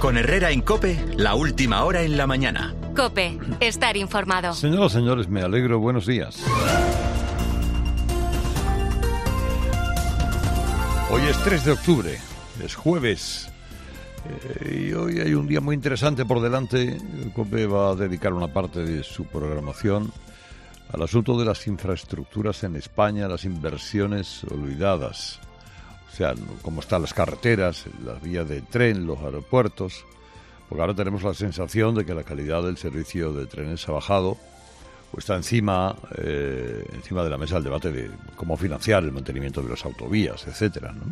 Con Herrera en COPE, la última hora en la mañana. COPE, estar informado. Señoras y señores, me alegro. Buenos días. Hoy es 3 de octubre, es jueves. Y hoy hay un día muy interesante por delante. COPE va a dedicar una parte de su programación al asunto de las infraestructuras en España, las inversiones olvidadas. O sea, cómo están las carreteras, las vías de tren, los aeropuertos. Porque ahora tenemos la sensación de que la calidad del servicio de trenes ha bajado, o está encima de la mesa el debate de cómo financiar el mantenimiento de las autovías, etcétera, ¿no?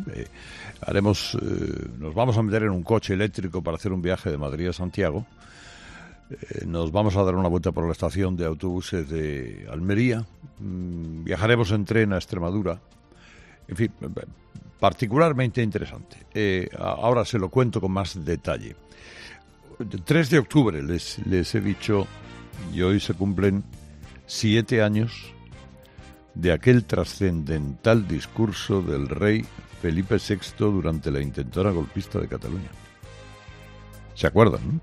Nos vamos a meter en un coche eléctrico para hacer un viaje de Madrid a Santiago. Nos vamos a dar una vuelta por la estación de autobuses de Almería. Viajaremos en tren a Extremadura. En fin, particularmente interesante. Ahora se lo cuento con más detalle. 3 de octubre les he dicho, y hoy se cumplen 7 años de aquel trascendental discurso del rey Felipe VI durante la intentona golpista de Cataluña. ¿Se acuerdan, no?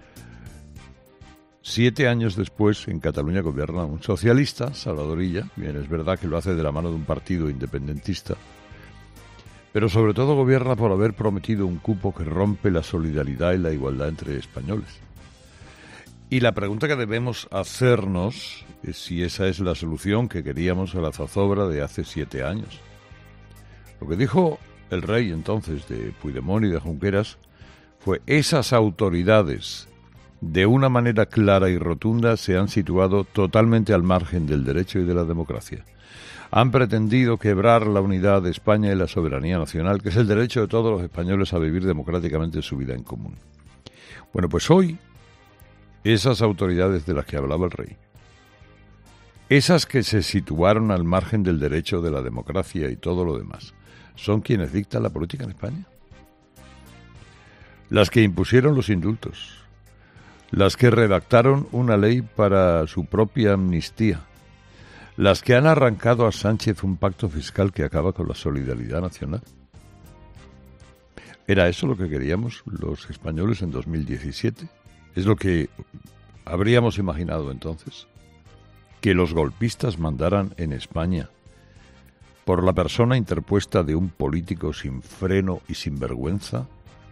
7 años después, en Cataluña gobierna un socialista, Salvador Illa. Bien, es verdad que lo hace de la mano de un partido independentista, pero sobre todo gobierna por haber prometido un cupo que rompe la solidaridad y la igualdad entre españoles. Y la pregunta que debemos hacernos es si esa es la solución que queríamos a la zozobra de hace 7 años. Lo que dijo el rey entonces de Puigdemont y de Junqueras fue: esas autoridades, de una manera clara y rotunda, se han situado totalmente al margen del derecho y de la democracia. Han pretendido quebrar la unidad de España y la soberanía nacional, que es el derecho de todos los españoles a vivir democráticamente su vida en común. Bueno, pues hoy, esas autoridades de las que hablaba el rey, esas que se situaron al margen del derecho, de la democracia y todo lo demás, son quienes dictan la política en España. Las que impusieron los indultos, las que redactaron una ley para su propia amnistía, las que han arrancado a Sánchez un pacto fiscal que acaba con la solidaridad nacional. ¿Era eso lo que queríamos los españoles en 2017? ¿Es lo que habríamos imaginado entonces? ¿Que los golpistas mandaran en España por la persona interpuesta de un político sin freno y sin vergüenza,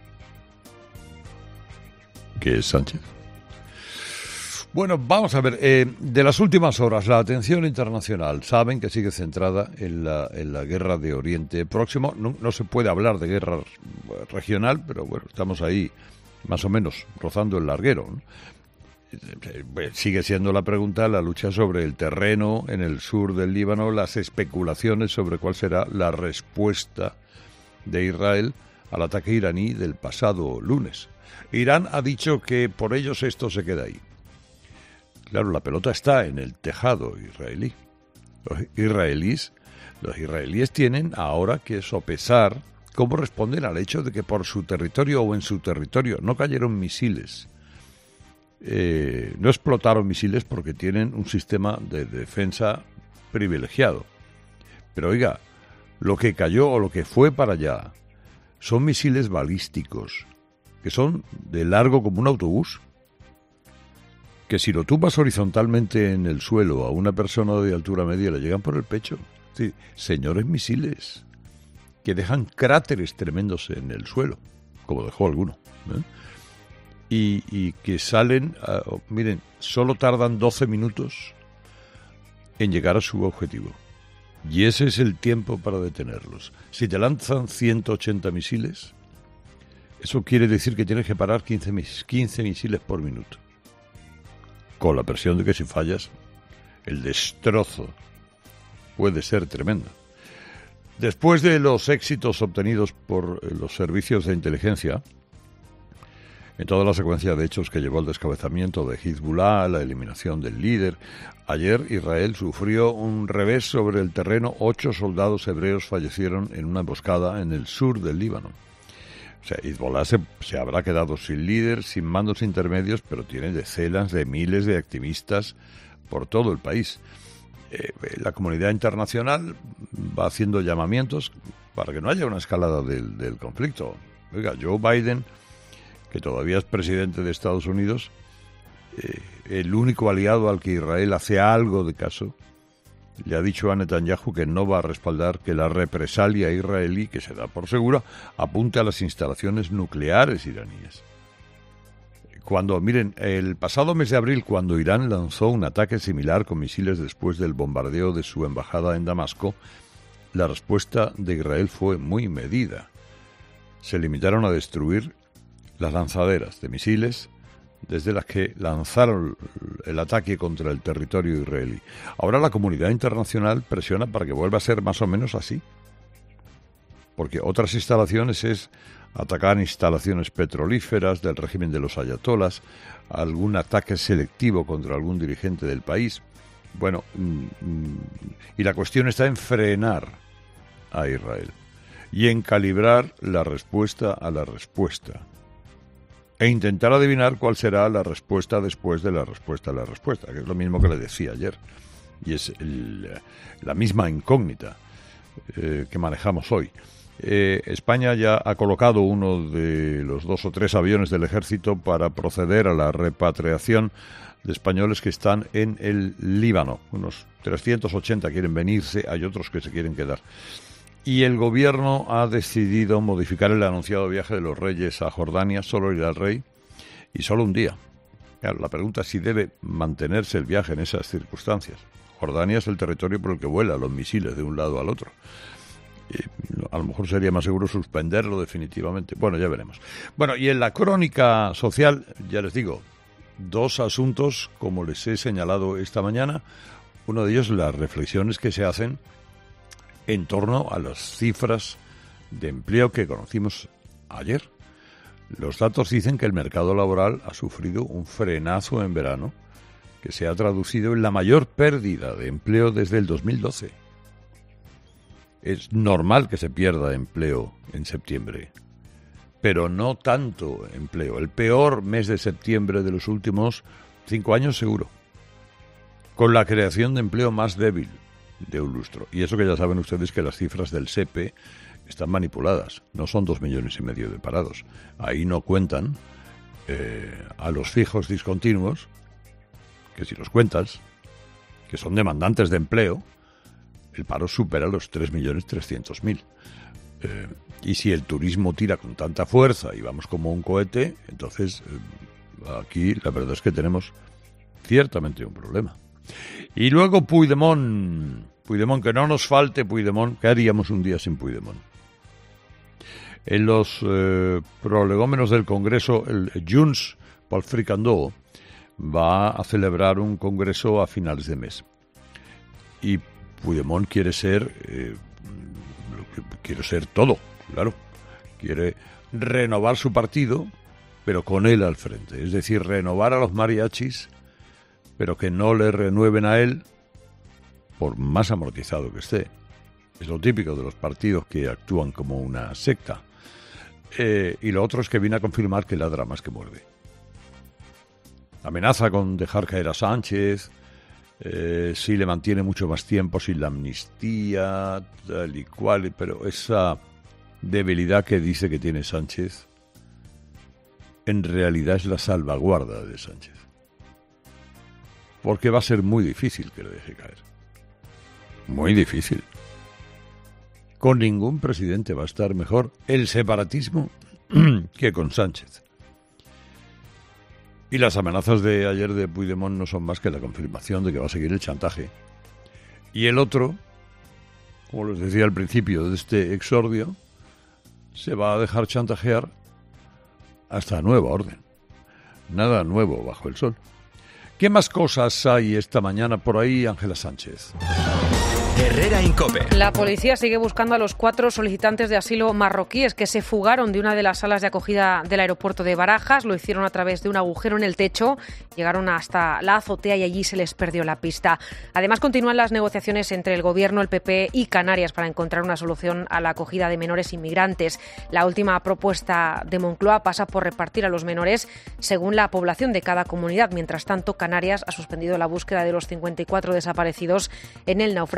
que es Sánchez? Bueno, vamos a ver, de las últimas horas, la atención internacional, saben que sigue centrada en la guerra de Oriente Próximo. No se puede hablar de guerra regional, pero bueno, estamos ahí más o menos rozando el larguero, ¿no? Sigue siendo la pregunta la lucha sobre el terreno en el sur del Líbano, las especulaciones sobre cuál será la respuesta de Israel al ataque iraní del pasado lunes. Irán ha dicho que por ellos esto se queda ahí. Claro, la pelota está en el tejado israelí. Los israelíes tienen ahora que sopesar cómo responden al hecho de que por su territorio o en su territorio no cayeron misiles. No explotaron misiles porque tienen un sistema de defensa privilegiado. Pero oiga, lo que cayó o lo que fue para allá son misiles balísticos, que son de largo como un autobús, que si lo tumbas horizontalmente en el suelo a una persona de altura media le llegan por el pecho. Sí, señores misiles que dejan cráteres tremendos en el suelo, como dejó alguno, ¿eh? Y que salen, miren, solo tardan 12 minutos en llegar a su objetivo. Y ese es el tiempo para detenerlos. Si te lanzan 180 misiles, eso quiere decir que tienes que parar 15 misiles por minuto. Con la presión de que si fallas, el destrozo puede ser tremendo. Después de los éxitos obtenidos por los servicios de inteligencia, en toda la secuencia de hechos que llevó al descabezamiento de Hezbollah, la eliminación del líder, ayer Israel sufrió un revés sobre el terreno. 8 soldados hebreos fallecieron en una emboscada en el sur del Líbano. O sea, Hezbollah se habrá quedado sin líder, sin mandos intermedios, pero tiene decenas de miles de activistas por todo el país. La comunidad internacional va haciendo llamamientos para que no haya una escalada del conflicto. Oiga, Joe Biden que todavía es presidente de Estados Unidos, el único aliado al que Israel hace algo de caso, le ha dicho a Netanyahu que no va a respaldar que la represalia israelí, que se da por segura, apunte a las instalaciones nucleares iraníes. Miren, el pasado mes de abril, cuando Irán lanzó un ataque similar con misiles después del bombardeo de su embajada en Damasco, la respuesta de Israel fue muy medida. Se limitaron a destruir las lanzaderas de misiles desde las que lanzaron el ataque contra el territorio israelí. Ahora la comunidad internacional presiona para que vuelva a ser más o menos así. Porque otras instalaciones es atacar instalaciones petrolíferas del régimen de los ayatolás, algún ataque selectivo contra algún dirigente del país. Bueno, y la cuestión está en frenar a Israel y en calibrar la respuesta a la respuesta e intentar adivinar cuál será la respuesta después de la respuesta a la respuesta, que es lo mismo que le decía ayer, y es la misma incógnita que manejamos hoy. España ya ha colocado uno de los 2 o 3 aviones del ejército para proceder a la repatriación de españoles que están en el Líbano. Unos 380 quieren venirse, hay otros que se quieren quedar. Y el gobierno ha decidido modificar el anunciado viaje de los reyes a Jordania, solo irá el rey y solo un día. Claro, la pregunta es si debe mantenerse el viaje en esas circunstancias. Jordania es el territorio por el que vuelan los misiles de un lado al otro. A lo mejor sería más seguro suspenderlo definitivamente. Bueno, ya veremos. Bueno, y en la crónica social, ya les digo, 2 asuntos, como les he señalado esta mañana. Uno de ellos, las reflexiones que se hacen en torno a las cifras de empleo que conocimos ayer. Los datos dicen que el mercado laboral ha sufrido un frenazo en verano, que se ha traducido en la mayor pérdida de empleo desde el 2012. Es normal que se pierda empleo en septiembre, pero no tanto empleo. El peor mes de septiembre de los últimos 5 años seguro, con la creación de empleo más débil de un lustro. Y eso que ya saben ustedes que las cifras del SEPE están manipuladas. No son 2,5 millones de parados. Ahí no cuentan a los fijos discontinuos, que si los cuentas, que son demandantes de empleo, el paro supera los 3.300.000. Y si el turismo tira con tanta fuerza y vamos como un cohete, entonces aquí la verdad es que tenemos ciertamente un problema. Y luego Puigdemont, que no nos falte Puigdemont. ¿Qué haríamos un día sin Puigdemont? En los prolegómenos del Congreso, el Junts pel Fricandó va a celebrar un congreso a finales de mes. Y Puigdemont quiere ser todo, claro. Quiere renovar su partido, pero con él al frente. Es decir, renovar a los mariachis, pero que no le renueven a él, por más amortizado que esté. Es lo típico de los partidos que actúan como una secta. Y lo otro es que viene a confirmar que ladra más que muerde. Amenaza con dejar caer a Sánchez, si le mantiene mucho más tiempo sin la amnistía, tal y cual, pero esa debilidad que dice que tiene Sánchez, en realidad es la salvaguarda de Sánchez. Porque va a ser muy difícil que le deje caer. Muy difícil. Con ningún presidente va a estar mejor el separatismo que con Sánchez. Y las amenazas de ayer de Puigdemont no son más que la confirmación de que va a seguir el chantaje. Y el otro, como les decía al principio de este exordio, se va a dejar chantajear hasta nueva orden. Nada nuevo bajo el sol. ¿Qué más cosas hay esta mañana por ahí, Ángela Sánchez? Herrera Incope. La policía sigue buscando a los 4 solicitantes de asilo marroquíes que se fugaron de una de las salas de acogida del aeropuerto de Barajas. Lo hicieron a través de un agujero en el techo, llegaron hasta la azotea y allí se les perdió la pista. Además, continúan las negociaciones entre el Gobierno, el PP y Canarias para encontrar una solución a la acogida de menores inmigrantes. La última propuesta de Moncloa pasa por repartir a los menores según la población de cada comunidad. Mientras tanto, Canarias ha suspendido la búsqueda de los 54 desaparecidos en el naufragio de un cayuco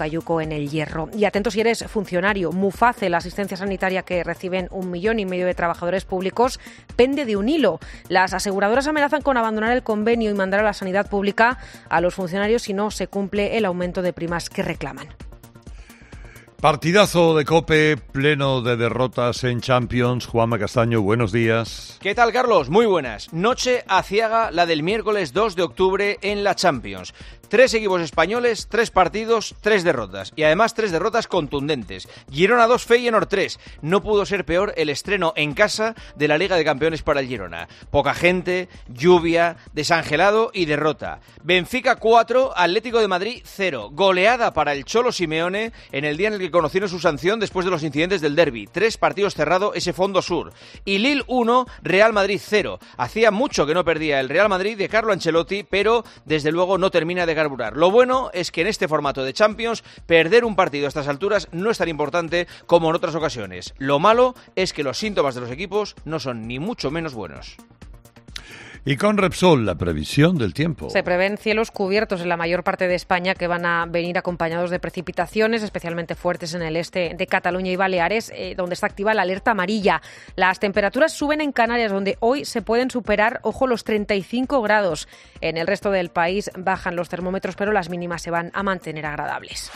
Cayuco en El Hierro. Y atento si eres funcionario, Muface, la asistencia sanitaria que reciben 1,5 millones de trabajadores públicos, pende de un hilo. Las aseguradoras amenazan con abandonar el convenio y mandar a la sanidad pública a los funcionarios si no se cumple el aumento de primas que reclaman. Partidazo de COPE, pleno de derrotas en Champions. Juanma Castaño, buenos días. ¿Qué tal, Carlos? Muy buenas. Noche aciaga la del miércoles 2 de octubre en la Champions. 3 equipos españoles, 3 partidos, 3 derrotas. Y además 3 derrotas contundentes. Girona 2, Feyenoord 3. No pudo ser peor el estreno en casa de la Liga de Campeones para el Girona. Poca gente, lluvia, desangelado y derrota. Benfica 4, Atlético de Madrid 0. Goleada para el Cholo Simeone en el día en el que conocieron su sanción después de los incidentes del derbi. 3 partidos cerrado ese fondo sur. Y Lille 1, Real Madrid 0. Hacía mucho que no perdía el Real Madrid de Carlo Ancelotti, pero desde luego no termina de carburar. Lo bueno es que en este formato de Champions, perder un partido a estas alturas no es tan importante como en otras ocasiones. Lo malo es que los síntomas de los equipos no son ni mucho menos buenos. Y con Repsol, la previsión del tiempo. Se prevén cielos cubiertos en la mayor parte de España que van a venir acompañados de precipitaciones, especialmente fuertes en el este de Cataluña y Baleares, donde está activa la alerta amarilla. Las temperaturas suben en Canarias, donde hoy se pueden superar, ojo, los 35 grados. En el resto del país bajan los termómetros, pero las mínimas se van a mantener agradables.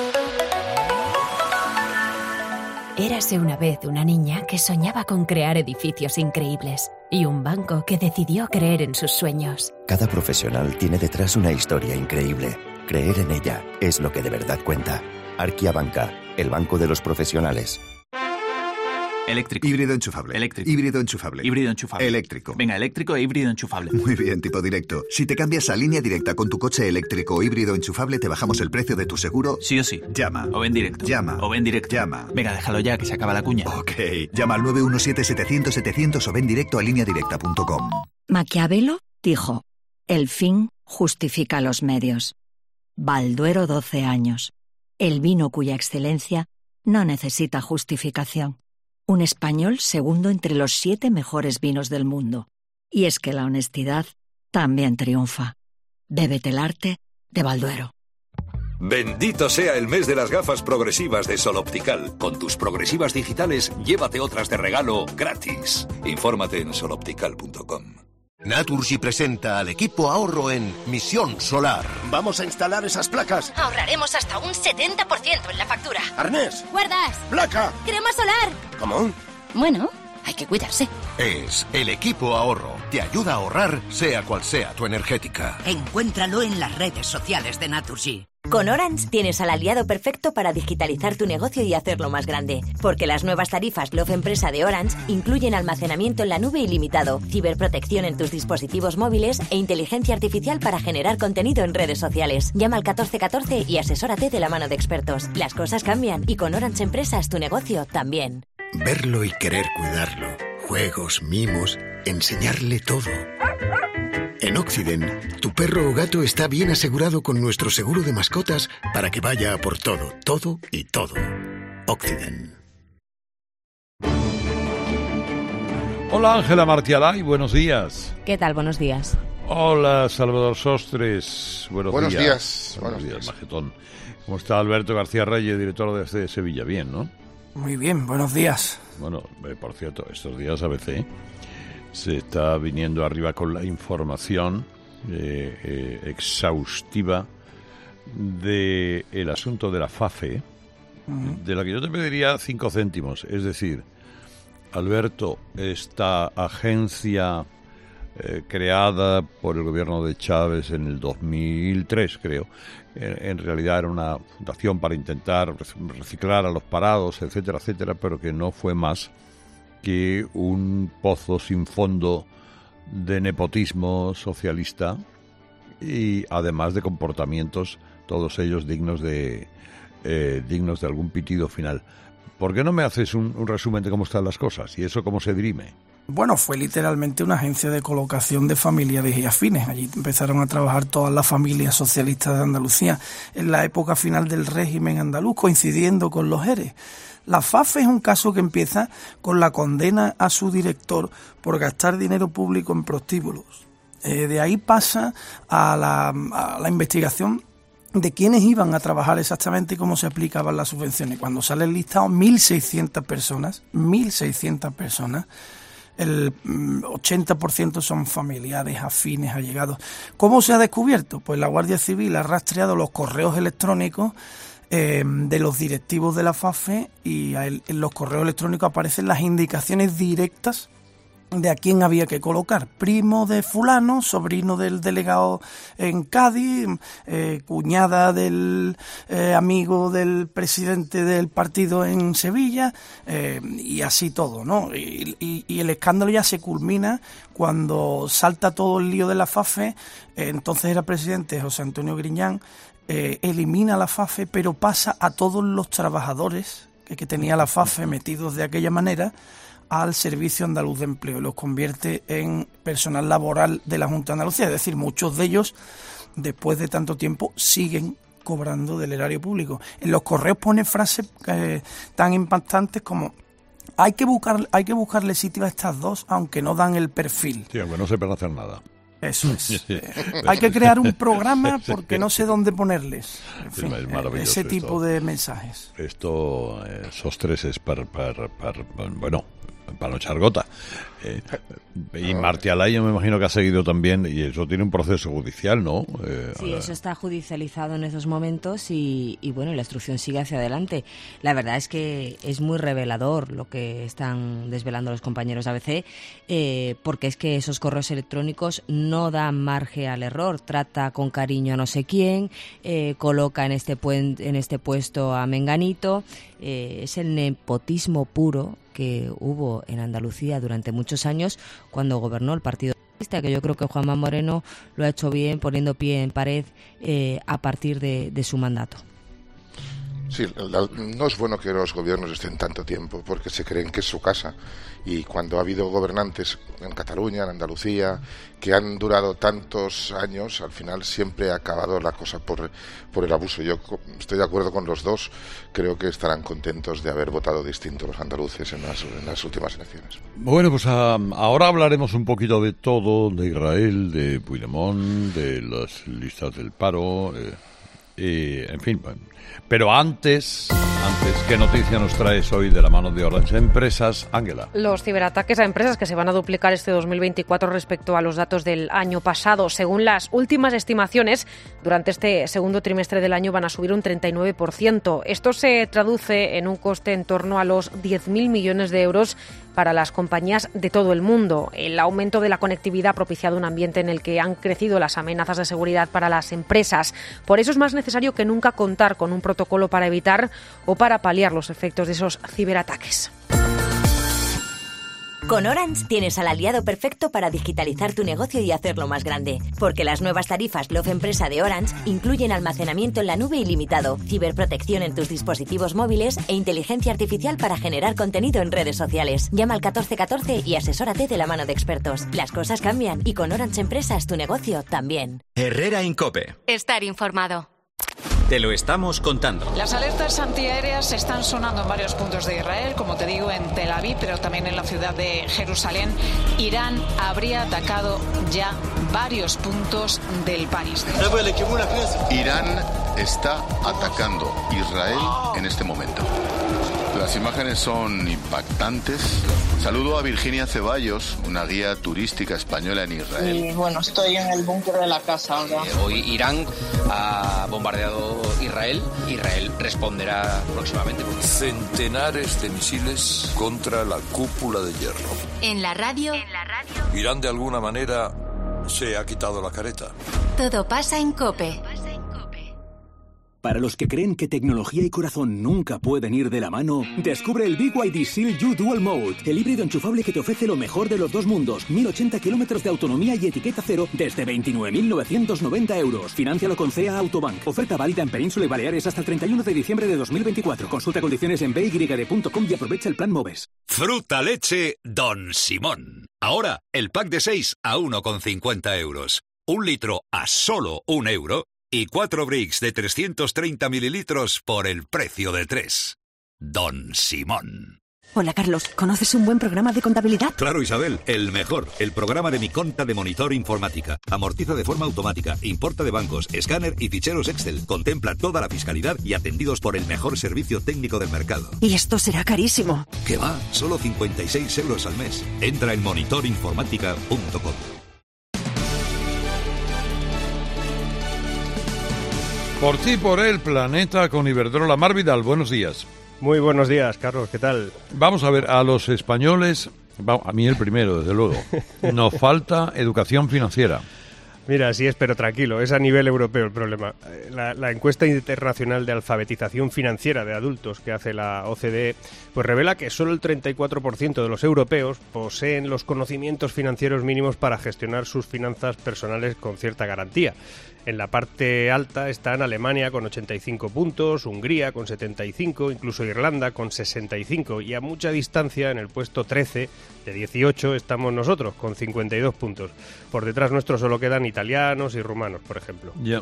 Érase una vez una niña que soñaba con crear edificios increíbles y un banco que decidió creer en sus sueños. Cada profesional tiene detrás una historia increíble. Creer en ella es lo que de verdad cuenta. Arquia Banca, el banco de los profesionales. Eléctrico. Híbrido enchufable. Eléctrico. Híbrido enchufable. Híbrido enchufable. Eléctrico. Venga, eléctrico e híbrido enchufable. Muy bien, tipo directo. Si te cambias a Línea Directa con tu coche eléctrico o híbrido enchufable, te bajamos el precio de tu seguro. Sí o sí. Llama. O ven directo. Llama. O ven directo. Llama. Venga, déjalo ya, que se acaba la cuña. Ok. Llama al 917-700-700 o ven directo a lineadirecta.com. Maquiavelo dijo: el fin justifica los medios. Balduero 12 años. El vino cuya excelencia no necesita justificación. Un español segundo entre los 7 mejores vinos del mundo. Y es que la honestidad también triunfa. Bébete el arte de Balduero. Bendito sea el mes de las gafas progresivas de Sol Optical. Con tus progresivas digitales, llévate otras de regalo gratis. Infórmate en soloptical.com. Naturgy presenta al equipo ahorro en Misión Solar. Vamos a instalar esas placas. Ahorraremos hasta un 70% en la factura. Arnés. Guardas. Placa. Crema solar. ¿Cómo? Bueno, hay que cuidarse. Es el equipo ahorro. Te ayuda a ahorrar, sea cual sea tu energética. Encuéntralo en las redes sociales de Naturgy. Con Orange tienes al aliado perfecto para digitalizar tu negocio y hacerlo más grande. Porque las nuevas tarifas Love Empresa de Orange incluyen almacenamiento en la nube ilimitado, ciberprotección en tus dispositivos móviles e inteligencia artificial para generar contenido en redes sociales. Llama al 1414 y asesórate de la mano de expertos. Las cosas cambian y con Orange Empresas tu negocio también. Verlo y querer cuidarlo. Juegos, mimos, enseñarle todo. En Occident, tu perro o gato está bien asegurado con nuestro seguro de mascotas para que vaya a por todo, todo y todo. Occident. Hola Ángela Martialay, buenos días. ¿Qué tal? Buenos días. Hola Salvador Sostres, buenos días. Buenos días. Majetón. ¿Cómo está Alberto García Reyes, director de AC Sevilla? Bien, ¿no? Muy bien, buenos días. Bueno, por cierto, estos días ABC se está viniendo arriba con la información exhaustiva del asunto de la FAFE, de la que yo te pediría 5 céntimos. Es decir, Alberto, esta agencia creada por el gobierno de Chávez en el 2003, creo, en realidad era una fundación para intentar reciclar a los parados, etcétera, etcétera, pero que no fue más que un pozo sin fondo de nepotismo socialista y además de comportamientos, todos ellos dignos de algún pitido final. ¿Por qué no me haces un resumen de cómo están las cosas y eso cómo se dirime? Bueno, fue literalmente una agencia de colocación de familiares y afines. Allí empezaron a trabajar todas las familias socialistas de Andalucía en la época final del régimen andaluz, coincidiendo con los ERE. La FAFE es un caso que empieza con la condena a su director por gastar dinero público en prostíbulos. De ahí pasa a la investigación de quiénes iban a trabajar exactamente y cómo se aplicaban las subvenciones. Cuando sale el listado, 1.600 personas, el 80% son familiares, afines, allegados. ¿Cómo se ha descubierto? Pues la Guardia Civil ha rastreado los correos electrónicos de los directivos de la FAFE y en los correos electrónicos aparecen las indicaciones directas de a quién había que colocar: primo de fulano, sobrino del delegado en Cádiz, cuñada del amigo del presidente del partido en Sevilla, y así todo, ¿no? Y el escándalo ya se culmina cuando salta todo el lío de la FAFE. Entonces era presidente José Antonio Griñán, elimina la FAFE, pero pasa a todos los trabajadores que tenía la FAFE metidos de aquella manera al Servicio Andaluz de Empleo, y los convierte en personal laboral de la Junta de Andalucía. Es decir, muchos de ellos, después de tanto tiempo, siguen cobrando del erario público. En los correos pone frases tan impactantes como: hay que buscarle sitio a estas dos, aunque no dan el perfil. Sí, aunque no sepan hacer nada. Eso es. Hay que crear un programa porque no sé dónde ponerles. En fin, es maravilloso ese tipo de mensajes. Esto, tres es para no echar gota. Y Martí Alay, me imagino que ha seguido también, y eso tiene un proceso judicial, ¿no? Sí, eso está judicializado en esos momentos y bueno, la instrucción sigue hacia adelante. La verdad es que es muy revelador lo que están desvelando los compañeros de ABC, porque es que esos correos electrónicos no dan margen al error. Trata con cariño a no sé quién, coloca en este puesto a menganito. Es el nepotismo puro que hubo en Andalucía durante muchos años cuando gobernó el Partido Socialista, que yo creo que Juanma Moreno lo ha hecho bien poniendo pie en pared a partir de su mandato. Sí, no es bueno que los gobiernos estén tanto tiempo porque se creen que es su casa, y cuando ha habido gobernantes en Cataluña, en Andalucía, que han durado tantos años, al final siempre ha acabado la cosa por el abuso. Yo estoy de acuerdo con los dos, creo que estarán contentos de haber votado distinto los andaluces en las últimas elecciones. Bueno, pues ahora hablaremos un poquito de todo, de Israel, de Puigdemont, de las listas del paro, en fin. Pero antes, ¿qué noticia nos traes hoy de la mano de Orange Empresas, Ángela? Los ciberataques a empresas que se van a duplicar este 2024 respecto a los datos del año pasado. Según las últimas estimaciones, durante este segundo trimestre del año van a subir un 39%. Esto se traduce en un coste en torno a los 10.000 millones de euros para las compañías de todo el mundo. El aumento de la conectividad ha propiciado un ambiente en el que han crecido las amenazas de seguridad para las empresas. Por eso es más necesario que nunca contar con un protocolo para evitar o para paliar los efectos de esos ciberataques. Con Orange tienes al aliado perfecto para digitalizar tu negocio y hacerlo más grande. Porque las nuevas tarifas Love Empresa de Orange incluyen almacenamiento en la nube ilimitado, ciberprotección en tus dispositivos móviles e inteligencia artificial para generar contenido en redes sociales. Llama al 1414 y asesórate de la mano de expertos. Las cosas cambian y con Orange Empresas tu negocio también. Herrera Incope. Estar informado. Te lo estamos contando. Las alertas antiaéreas están sonando en varios puntos de Israel, como te digo, en Tel Aviv, pero también en la ciudad de Jerusalén. Irán habría atacado ya varios puntos del país. Irán está atacando Israel en este momento. Las imágenes son impactantes. Saludo a Virginia Ceballos, una guía turística española en Israel. Y bueno, estoy en el búnker de la casa ahora. Hoy Irán ha bombardeado Israel. Israel responderá próximamente. Centenares de misiles contra la cúpula de hierro. En la radio. Irán de alguna manera se ha quitado la careta. Todo pasa en COPE. Para los que creen que tecnología y corazón nunca pueden ir de la mano, descubre el BYD Seal U Dual Mode, el híbrido enchufable que te ofrece lo mejor de los dos mundos, 1.080 kilómetros de autonomía y etiqueta cero desde 29.990 euros. Fináncialo con CA Autobank. Oferta válida en Península y Baleares hasta el 31 de diciembre de 2024. Consulta condiciones en byd.com y aprovecha el plan MOVES. Fruta leche Don Simón. Ahora, el pack de 6 a 1,50 euros. 1 litro a solo 1 euro. Y 4 bricks de 330 mililitros por el precio de 3. Don Simón. Hola, Carlos. ¿Conoces un buen programa de contabilidad? Claro, Isabel, el mejor. El programa de Mi Conta de Monitor Informática. Amortiza de forma automática, importa de bancos, escáner y ficheros Excel. Contempla toda la fiscalidad y atendidos por el mejor servicio técnico del mercado. Y esto será carísimo. ¿Qué va? Solo 56 euros al mes. Entra en monitorinformática.com. Por ti, por el planeta con Iberdrola. Mar Vidal, buenos días. Muy buenos días, Carlos, ¿qué tal? Vamos a ver, a los españoles, a mí el primero, desde luego, nos falta educación financiera. Mira, así es, pero tranquilo, es a nivel europeo el problema. La encuesta internacional de alfabetización financiera de adultos que hace la OCDE pues revela que solo el 34% de los europeos poseen los conocimientos financieros mínimos para gestionar sus finanzas personales con cierta garantía. En la parte alta están Alemania con 85 puntos, Hungría con 75, incluso Irlanda con 65 y a mucha distancia en el puesto 13 de 18 estamos nosotros con 52 puntos. Por detrás nuestro solo quedan italianos y rumanos, por ejemplo. Ya,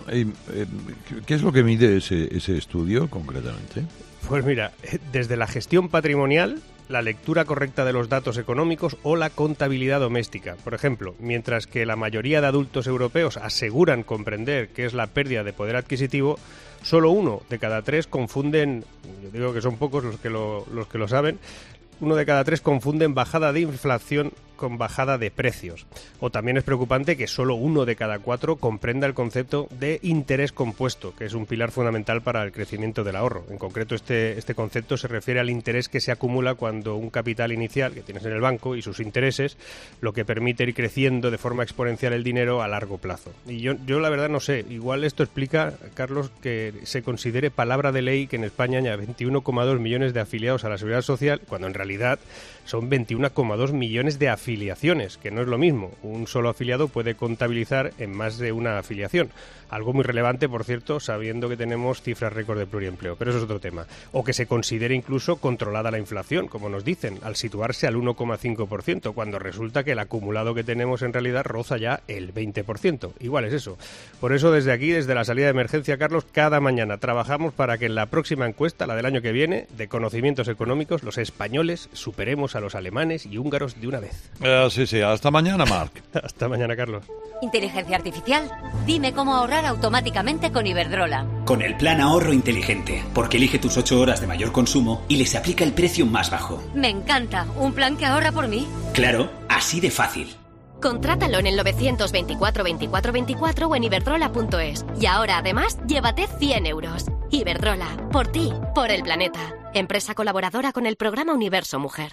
¿qué es lo que mide ese estudio concretamente? Pues mira, desde la gestión patrimonial, la lectura correcta de los datos económicos o la contabilidad doméstica. Por ejemplo, mientras que la mayoría de adultos europeos aseguran comprender qué es la pérdida de poder adquisitivo, solo 1 de cada 3 confunden, yo digo que son pocos los que lo saben, 1 de cada 3 confunden bajada de inflación con bajada de precios. O también es preocupante que solo 1 de cada 4 comprenda el concepto de interés compuesto, que es un pilar fundamental para el crecimiento del ahorro. En concreto, este concepto se refiere al interés que se acumula cuando un capital inicial que tienes en el banco y sus intereses, lo que permite ir creciendo de forma exponencial el dinero a largo plazo. Y yo la verdad no sé, igual esto explica, Carlos, que se considere palabra de ley que en España haya 21,2 millones de afiliados a la Seguridad Social, cuando en realidad son 21,2 millones de afiliaciones, que no es lo mismo. Un solo afiliado puede contabilizar en más de una afiliación. Algo muy relevante, por cierto, sabiendo que tenemos cifras récord de pluriempleo, pero eso es otro tema. O que se considere incluso controlada la inflación, como nos dicen, al situarse al 1,5%, cuando resulta que el acumulado que tenemos en realidad roza ya el 20%. Igual es eso. Por eso desde aquí, desde la salida de emergencia, Carlos, cada mañana trabajamos para que en la próxima encuesta, la del año que viene, de conocimientos económicos, los españoles superemos a los alemanes y húngaros de una vez. Sí, hasta mañana, Marc. Hasta mañana, Carlos. Inteligencia artificial, dime cómo ahorrar automáticamente con Iberdrola. Con el plan ahorro inteligente, porque elige tus 8 horas de mayor consumo y les aplica el precio más bajo. Me encanta, un plan que ahorra por mí. Claro, así de fácil. Contrátalo en el 924 24 24 o en iberdrola.es. Y ahora, además, llévate 100 euros. Iberdrola, por ti, por el planeta. Empresa colaboradora con el programa Universo Mujer.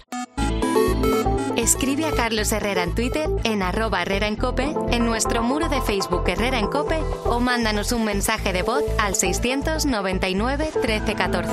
Escribe a Carlos Herrera en Twitter, en @Herrera en COPE, en nuestro muro de Facebook Herrera en COPE o mándanos un mensaje de voz al 699 13 14.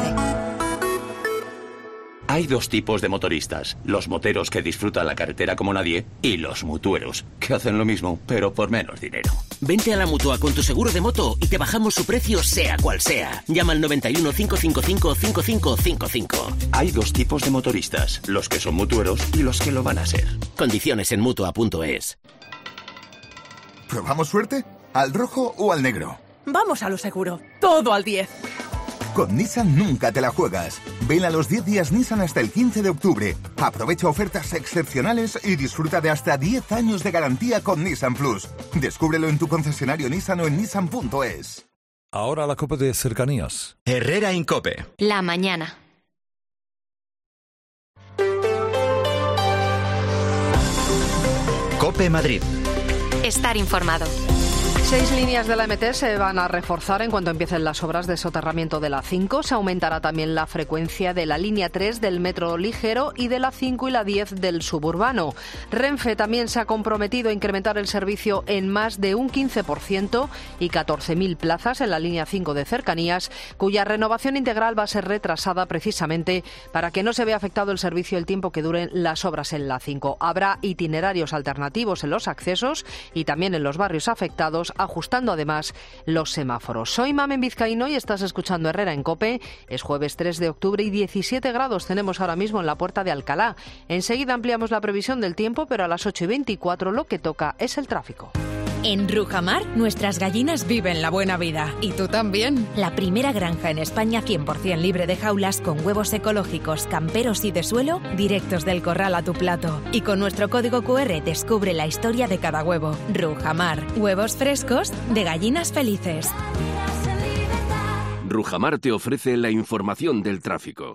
Hay dos tipos de motoristas, los moteros que disfrutan la carretera como nadie y los mutueros, que hacen lo mismo, pero por menos dinero. Vente a la Mutua con tu seguro de moto y te bajamos su precio sea cual sea. Llama al 91 555 5555. Hay dos tipos de motoristas, los que son mutueros y los que lo van a ser. Condiciones en Mutua.es. ¿Probamos suerte? ¿Al rojo o al negro? Vamos a lo seguro. Todo al 10. Con Nissan nunca te la juegas. Ven a los 10 días Nissan hasta el 15 de octubre. Aprovecha ofertas excepcionales y disfruta de hasta 10 años de garantía con Nissan Plus. Descúbrelo en tu concesionario Nissan o en Nissan.es. Ahora la COPE de cercanías. Herrera en COPE. La mañana. COPE Madrid. Estar informado. 6 líneas de la MT se van a reforzar en cuanto empiecen las obras de soterramiento de la 5. Se aumentará también la frecuencia de la línea 3 del metro ligero y de la 5 y la 10 del suburbano. Renfe también se ha comprometido a incrementar el servicio en más de un 15% y 14.000 plazas en la línea 5 de cercanías, cuya renovación integral va a ser retrasada precisamente para que no se vea afectado el servicio el tiempo que duren las obras en la 5. Habrá itinerarios alternativos en los accesos y también en los barrios afectados, ajustando además los semáforos. Soy Mamen Vizcaíno y estás escuchando Herrera en COPE. Es jueves 3 de octubre y 17 grados tenemos ahora mismo en la Puerta de Alcalá. Enseguida ampliamos la previsión del tiempo, pero a las 8:24 lo que toca es el tráfico. En Rujamar, nuestras gallinas viven la buena vida. Y tú también. La primera granja en España 100% libre de jaulas, con huevos ecológicos, camperos y de suelo, directos del corral a tu plato. Y con nuestro código QR descubre la historia de cada huevo. Rujamar, huevos frescos de gallinas felices. Rujamar te ofrece la información del tráfico.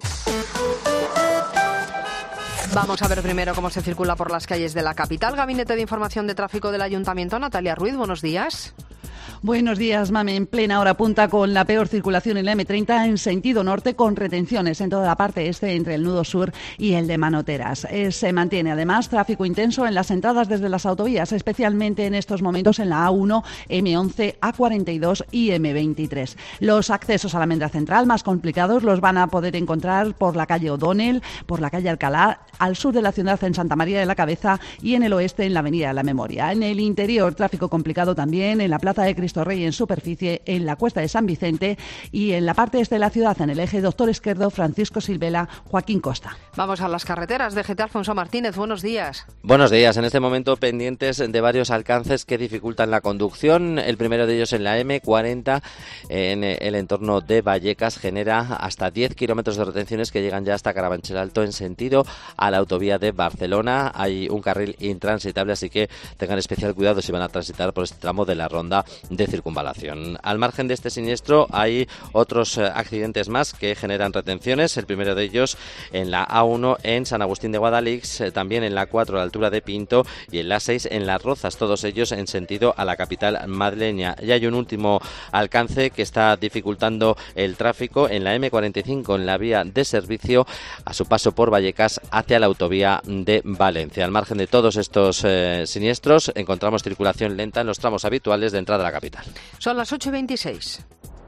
Vamos a ver primero cómo se circula por las calles de la capital. Gabinete de Información de Tráfico del Ayuntamiento, Natalia Ruiz, buenos días. Buenos días, Mame. En plena hora punta con la peor circulación en la M30 en sentido norte, con retenciones en toda la parte este entre el nudo sur y el de Manoteras. Se mantiene además tráfico intenso en las entradas desde las autovías, especialmente en estos momentos en la A1, M11, A42 y M23. Los accesos a la Almendra Central más complicados los van a poder encontrar por la calle O'Donnell, por la calle Alcalá, al sur de la ciudad en Santa María de la Cabeza y en el oeste en la Avenida de la Memoria. En el interior, tráfico complicado también en la Plaza de Cristo Rey en superficie, en la Cuesta de San Vicente y en la parte este de la ciudad, en el eje Doctor Esquerdo, Francisco Silvela, Joaquín Costa. Vamos a las carreteras de GT. Alfonso Martínez, buenos días. Buenos días. En este momento pendientes de varios alcances que dificultan la conducción. El primero de ellos en la M40, en el entorno de Vallecas, genera hasta 10 kilómetros de retenciones que llegan ya hasta Carabanchel Alto en sentido a la autovía de Barcelona. Hay un carril intransitable, así que tengan especial cuidado si van a transitar por este tramo de la ronda de circunvalación. Al margen de este siniestro hay otros accidentes más que generan retenciones. El primero de ellos en la A1 en San Agustín de Guadalix, también en la 4 a la altura de Pinto y en la 6 en Las Rozas, todos ellos en sentido a la capital madrileña. Y hay un último alcance que está dificultando el tráfico en la M45 en la vía de servicio a su paso por Vallecas hacia la autovía de Valencia. Al margen de todos estos siniestros encontramos circulación lenta en los tramos habituales de entrada a la capital. Son las 8:26.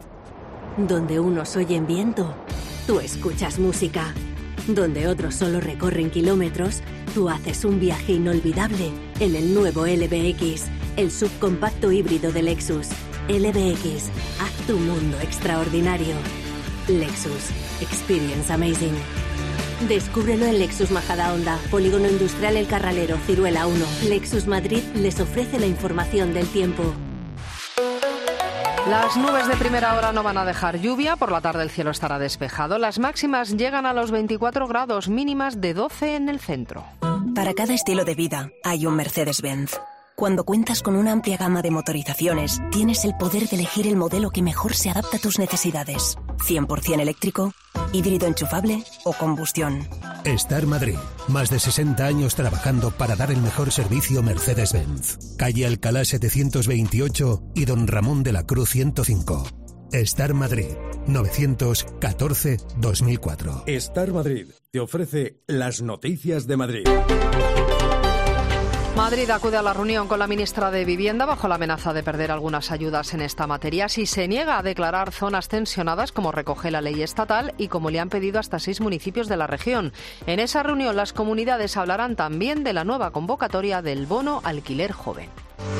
Donde unos oyen viento, tú escuchas música. Donde otros solo recorren kilómetros, tú haces un viaje inolvidable en el nuevo LBX, el subcompacto híbrido de Lexus. LBX, haz tu mundo extraordinario. Lexus, experience amazing. Descúbrelo en Lexus Majadahonda, Polígono Industrial El Carralero, Ciruela 1. Lexus Madrid les ofrece la información del tiempo. Las nubes de primera hora no van a dejar lluvia, por la tarde el cielo estará despejado. Las máximas llegan a los 24 grados, mínimas de 12 en el centro. Para cada estilo de vida hay un Mercedes-Benz. Cuando cuentas con una amplia gama de motorizaciones, tienes el poder de elegir el modelo que mejor se adapta a tus necesidades. 100% eléctrico, híbrido enchufable o combustión. Star Madrid. Más de 60 años trabajando para dar el mejor servicio Mercedes-Benz. Calle Alcalá 728 y Don Ramón de la Cruz 105. Star Madrid. 914-2004. Star Madrid te ofrece las noticias de Madrid. Madrid acude a la reunión con la ministra de Vivienda bajo la amenaza de perder algunas ayudas en esta materia si se niega a declarar zonas tensionadas, como recoge la ley estatal y como le han pedido hasta 6 municipios de la región. En esa reunión las comunidades hablarán también de la nueva convocatoria del bono alquiler joven.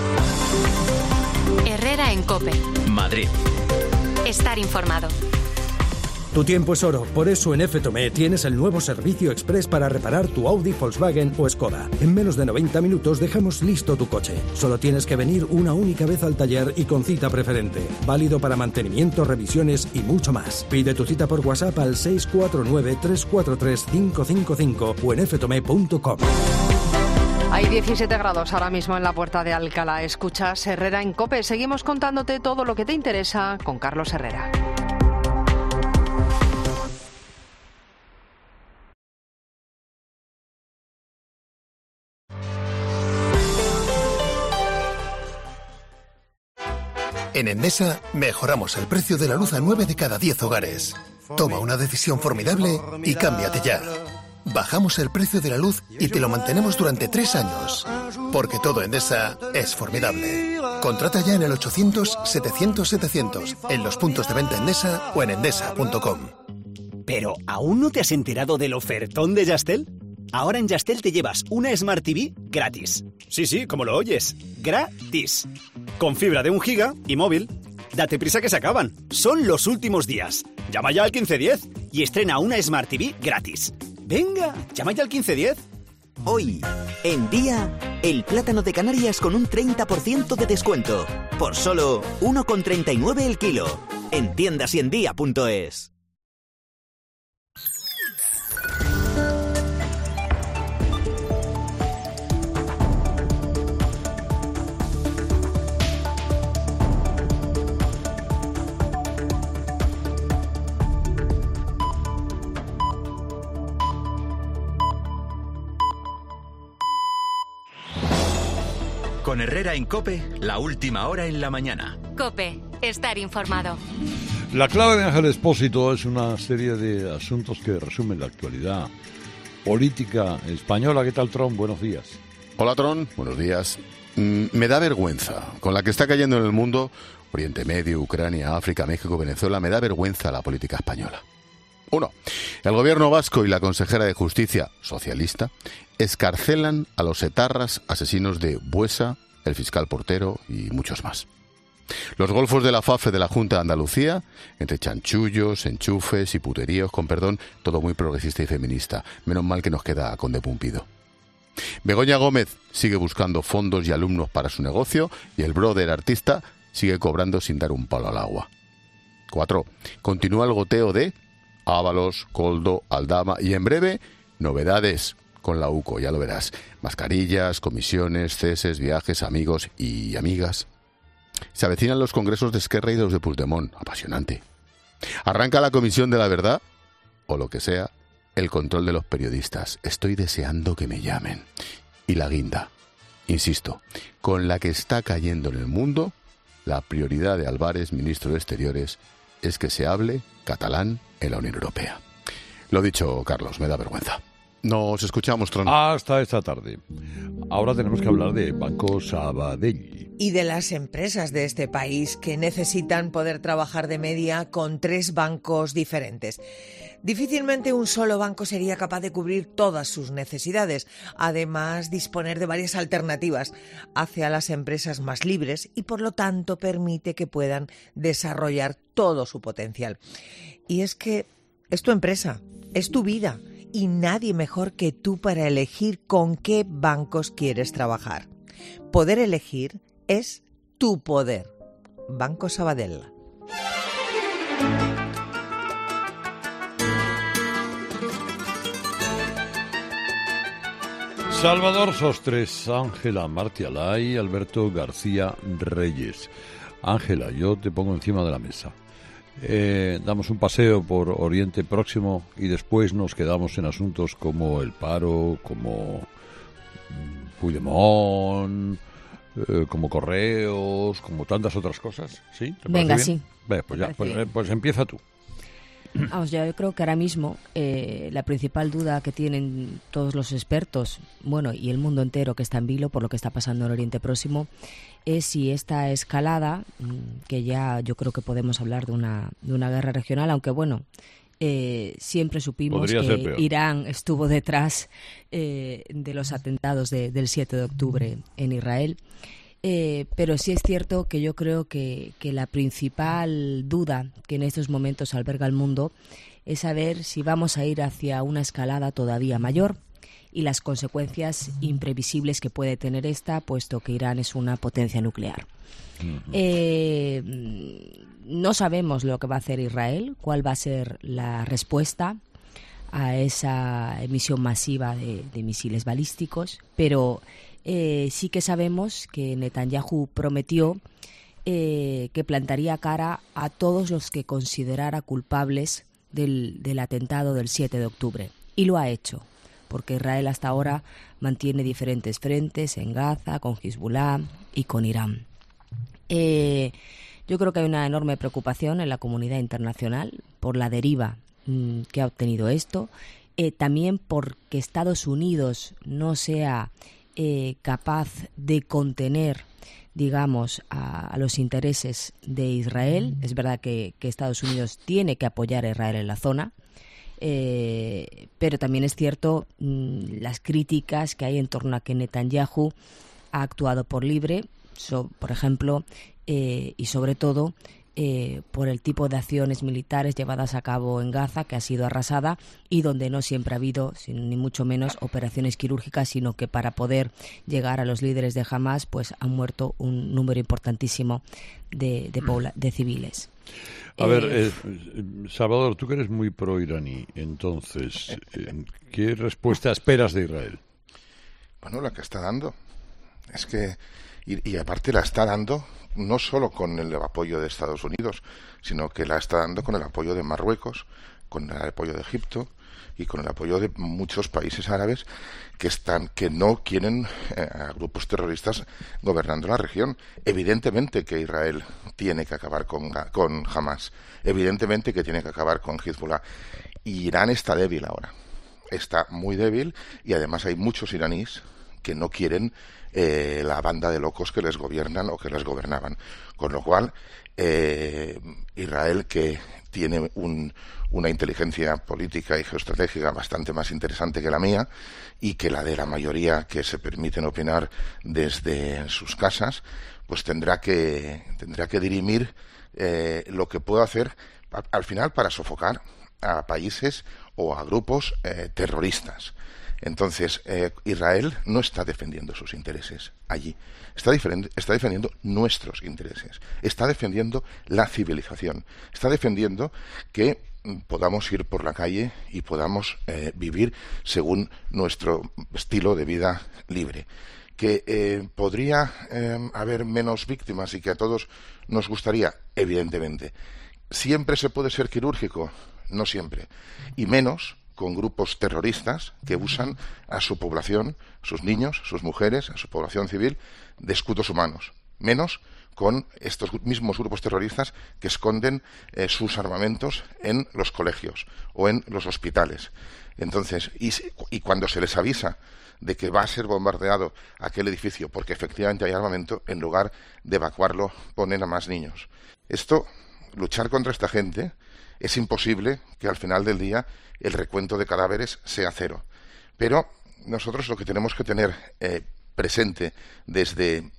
Herrera en COPE. Madrid. Estar informado. Tu tiempo es oro, por eso en F-Tomé tienes el nuevo servicio express para reparar tu Audi, Volkswagen o Skoda. En menos de 90 minutos dejamos listo tu coche. Solo tienes que venir una única vez al taller y con cita preferente. Válido para mantenimiento, revisiones y mucho más. Pide tu cita por WhatsApp al 649-343-555 o en ftome.com. Hay 17 grados ahora mismo en la Puerta de Alcalá. Escuchas Herrera en COPE. Seguimos contándote todo lo que te interesa con Carlos Herrera. En Endesa mejoramos el precio de la luz a 9 de cada 10 hogares. Toma una decisión formidable y cámbiate ya. Bajamos el precio de la luz y te lo mantenemos durante 3 años. Porque todo Endesa es formidable. Contrata ya en el 800-700-700, en los puntos de venta Endesa o en endesa.com. ¿Pero aún no te has enterado del ofertón de Yastel? Ahora en Yastel te llevas una Smart TV gratis. Sí, como lo oyes. Gratis. Con fibra de 1 giga y móvil. Date prisa que se acaban. Son los últimos días. Llama ya al 1510 y estrena una Smart TV gratis. Venga, llama ya al 1510. Hoy, en Día, el plátano de Canarias con un 30% de descuento. Por solo 1,39 el kilo. En tiendasyendia.es. Con Herrera en COPE, la última hora en la mañana. COPE, estar informado. La clave de Ángel Expósito es una serie de asuntos que resumen la actualidad política española. ¿Qué tal, Tron? Buenos días. Hola, Tron. Buenos días. Me da vergüenza. Con la que está cayendo en el mundo, Oriente Medio, Ucrania, África, México, Venezuela, me da vergüenza la política española. 1. El gobierno vasco y la consejera de Justicia, socialista, escarcelan a los etarras asesinos de Buesa, el fiscal Portero y muchos más. Los golfos de la FAFE de la Junta de Andalucía, entre chanchullos, enchufes y puteríos, con perdón, todo muy progresista y feminista. Menos mal que nos queda Conde Pumpido. Begoña Gómez sigue buscando fondos y alumnos para su negocio y el brother artista sigue cobrando sin dar un palo al agua. 4. Continúa el goteo de Ábalos, Koldo, Aldama y en breve, novedades con la UCO, ya lo verás. Mascarillas, comisiones, ceses, viajes, amigos y amigas. Se avecinan los congresos de Esquerra y de los de Puigdemont. Apasionante. Arranca la Comisión de la Verdad, o lo que sea, el control de los periodistas. Estoy deseando que me llamen. Y la guinda, insisto, con la que está cayendo en el mundo, la prioridad de Álvarez, ministro de Exteriores, es que se hable catalán en la Unión Europea. Lo dicho, Carlos, me da vergüenza. Nos escuchamos, Tron. Hasta esta tarde. Ahora tenemos que hablar de Banco Sabadell. Y de las empresas de este país que necesitan poder trabajar de media con 3 bancos diferentes. Difícilmente un solo banco sería capaz de cubrir todas sus necesidades. Además, disponer de varias alternativas hace a las empresas más libres y, por lo tanto, permite que puedan desarrollar todo su potencial. Y es que es tu empresa, es tu vida, y nadie mejor que tú para elegir con qué bancos quieres trabajar. Poder elegir es tu poder. Banco Sabadell. Salvador Sostres, Ángela Martialay y Alberto García Reyes. Ángela, yo te pongo encima de la mesa. Damos un paseo por Oriente Próximo y después nos quedamos en asuntos como el paro, como Puigdemont, como correos, como tantas otras cosas. ¿Sí? Venga, bien? Sí. Pues empieza tú. Vamos, yo creo que ahora mismo la principal duda que tienen todos los expertos, bueno, y el mundo entero que está en vilo por lo que está pasando en Oriente Próximo, es si esta escalada, que ya yo creo que podemos hablar de una guerra regional, aunque bueno, siempre supimos que Irán estuvo detrás de los atentados del 7 de octubre en Israel. Pero sí es cierto que yo creo que la principal duda que en estos momentos alberga el mundo es saber si vamos a ir hacia una escalada todavía mayor y las consecuencias imprevisibles que puede tener esta, puesto que Irán es una potencia nuclear. No sabemos lo que va a hacer Israel, cuál va a ser la respuesta a esa emisión masiva de misiles balísticos, pero sí que sabemos que Netanyahu prometió que plantaría cara a todos los que considerara culpables del atentado del 7 de octubre. Y lo ha hecho, porque Israel hasta ahora mantiene diferentes frentes en Gaza, con Hezbollah y con Irán. Yo creo que hay una enorme preocupación en la comunidad internacional por la deriva que ha obtenido esto, también porque Estados Unidos no sea capaz de contener, digamos, a los intereses de Israel. Es verdad que Estados Unidos tiene que apoyar a Israel en la zona, pero también es cierto las críticas que hay en torno a que Netanyahu ha actuado por libre, por ejemplo, y sobre todo por el tipo de acciones militares llevadas a cabo en Gaza, que ha sido arrasada, y donde no siempre ha habido, ni mucho menos, operaciones quirúrgicas, sino que para poder llegar a los líderes de Hamás, pues han muerto un número importantísimo de civiles. A ver, Salvador, tú que eres muy pro-iraní, entonces, ¿qué respuesta esperas de Israel? Bueno, la que está dando. Es que, y aparte la está dando no solo con el apoyo de Estados Unidos, sino que la está dando con el apoyo de Marruecos, con el apoyo de Egipto y con el apoyo de muchos países árabes que no quieren a grupos terroristas gobernando la región. Evidentemente que Israel tiene que acabar con Hamás, evidentemente que tiene que acabar con Hezbollah. Y Irán está débil ahora, está muy débil, y además hay muchos iraníes que no quieren la banda de locos que les gobiernan o que les gobernaban. Con lo cual, Israel, que tiene una inteligencia política y geoestratégica bastante más interesante que la mía y que la de la mayoría que se permiten opinar desde sus casas, pues tendrá que dirimir lo que pueda hacer al final para sofocar a países o a grupos terroristas. Entonces, Israel no está defendiendo sus intereses allí. Está defendiendo nuestros intereses. Está defendiendo la civilización. Está defendiendo que podamos ir por la calle y podamos vivir según nuestro estilo de vida libre. Que podría haber menos víctimas y que a todos nos gustaría, evidentemente. ¿Siempre se puede ser quirúrgico? No siempre. Y menos con grupos terroristas que usan a su población, sus niños, sus mujeres, a su población civil, de escudos humanos. Menos con estos mismos grupos terroristas que esconden sus armamentos en los colegios o en los hospitales. Entonces, y cuando se les avisa de que va a ser bombardeado aquel edificio porque efectivamente hay armamento, en lugar de evacuarlo, ponen a más niños. Luchar contra esta gente, es imposible que al final del día el recuento de cadáveres sea cero. Pero nosotros lo que tenemos que tener presente desde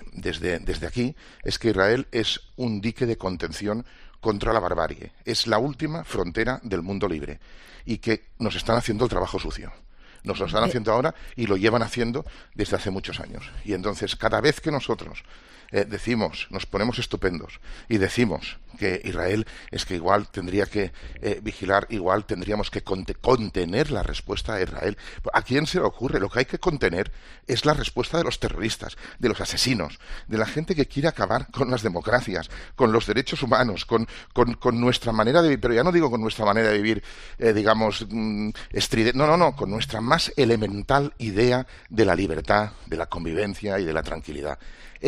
aquí es que Israel es un dique de contención contra la barbarie. Es la última frontera del mundo libre y que nos están haciendo el trabajo sucio. Nos lo están haciendo ahora y lo llevan haciendo desde hace muchos años. Y entonces, cada vez que nosotros nos ponemos estupendos y decimos que Israel es que igual tendría que vigilar, igual tendríamos que contener la respuesta a Israel. ¿A quién se le ocurre? Lo que hay que contener es la respuesta de los terroristas, de los asesinos, de la gente que quiere acabar con las democracias, con los derechos humanos, con nuestra manera de vivir, pero ya no digo con nuestra manera de vivir, estridente, no, con nuestra más elemental idea de la libertad, de la convivencia y de la tranquilidad.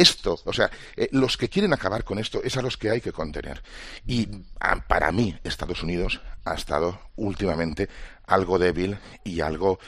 Los que quieren acabar con esto es a los que hay que contener. Y para mí, Estados Unidos ha estado últimamente algo débil y algo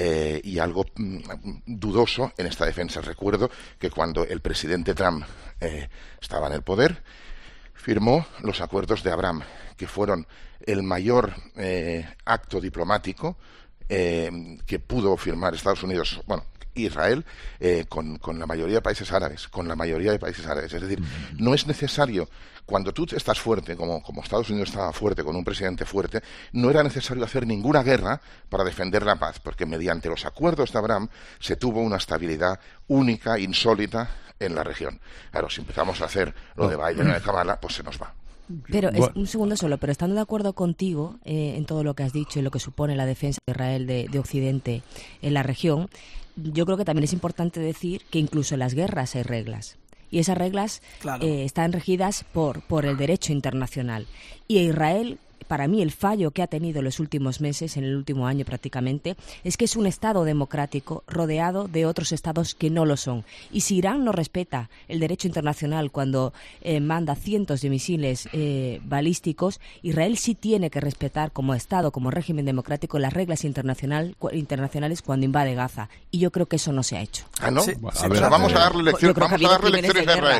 dudoso en esta defensa. Recuerdo que cuando el presidente Trump estaba en el poder, firmó los acuerdos de Abraham, que fueron el mayor acto diplomático que pudo firmar Estados Unidos, Israel, con la mayoría de países árabes, Es decir, no es necesario, cuando tú estás fuerte, como Estados Unidos estaba fuerte, con un presidente fuerte, no era necesario hacer ninguna guerra para defender la paz, porque mediante los acuerdos de Abraham se tuvo una estabilidad única, insólita en la región. Claro, si empezamos a hacer lo de Biden y de Kamala, pues se nos va. Pero un segundo solo, pero estando de acuerdo contigo en todo lo que has dicho y lo que supone la defensa de Israel de Occidente en la región, yo creo que también es importante decir que incluso en las guerras hay reglas. Y esas reglas están regidas por el derecho internacional. Y Israel, para mí, el fallo que ha tenido en los últimos meses, en el último año prácticamente, es que es un Estado democrático rodeado de otros Estados que no lo son. Y si Irán no respeta el derecho internacional cuando manda cientos de misiles balísticos, Israel sí tiene que respetar como Estado, como régimen democrático, las reglas internacionales cuando invade Gaza. Y yo creo que eso no se ha hecho. ¿Ah, no? Sí. Vamos a darle lecciones a Israel.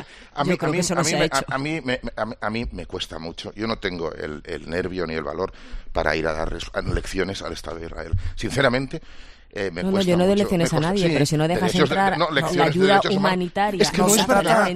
A mí me cuesta mucho. Yo no tengo el nervio ni el valor para ir a dar lecciones al Estado de Israel. Sinceramente, yo no doy lecciones a nadie, pero si no dejas entrar la ayuda humanitaria, es que no es verdad,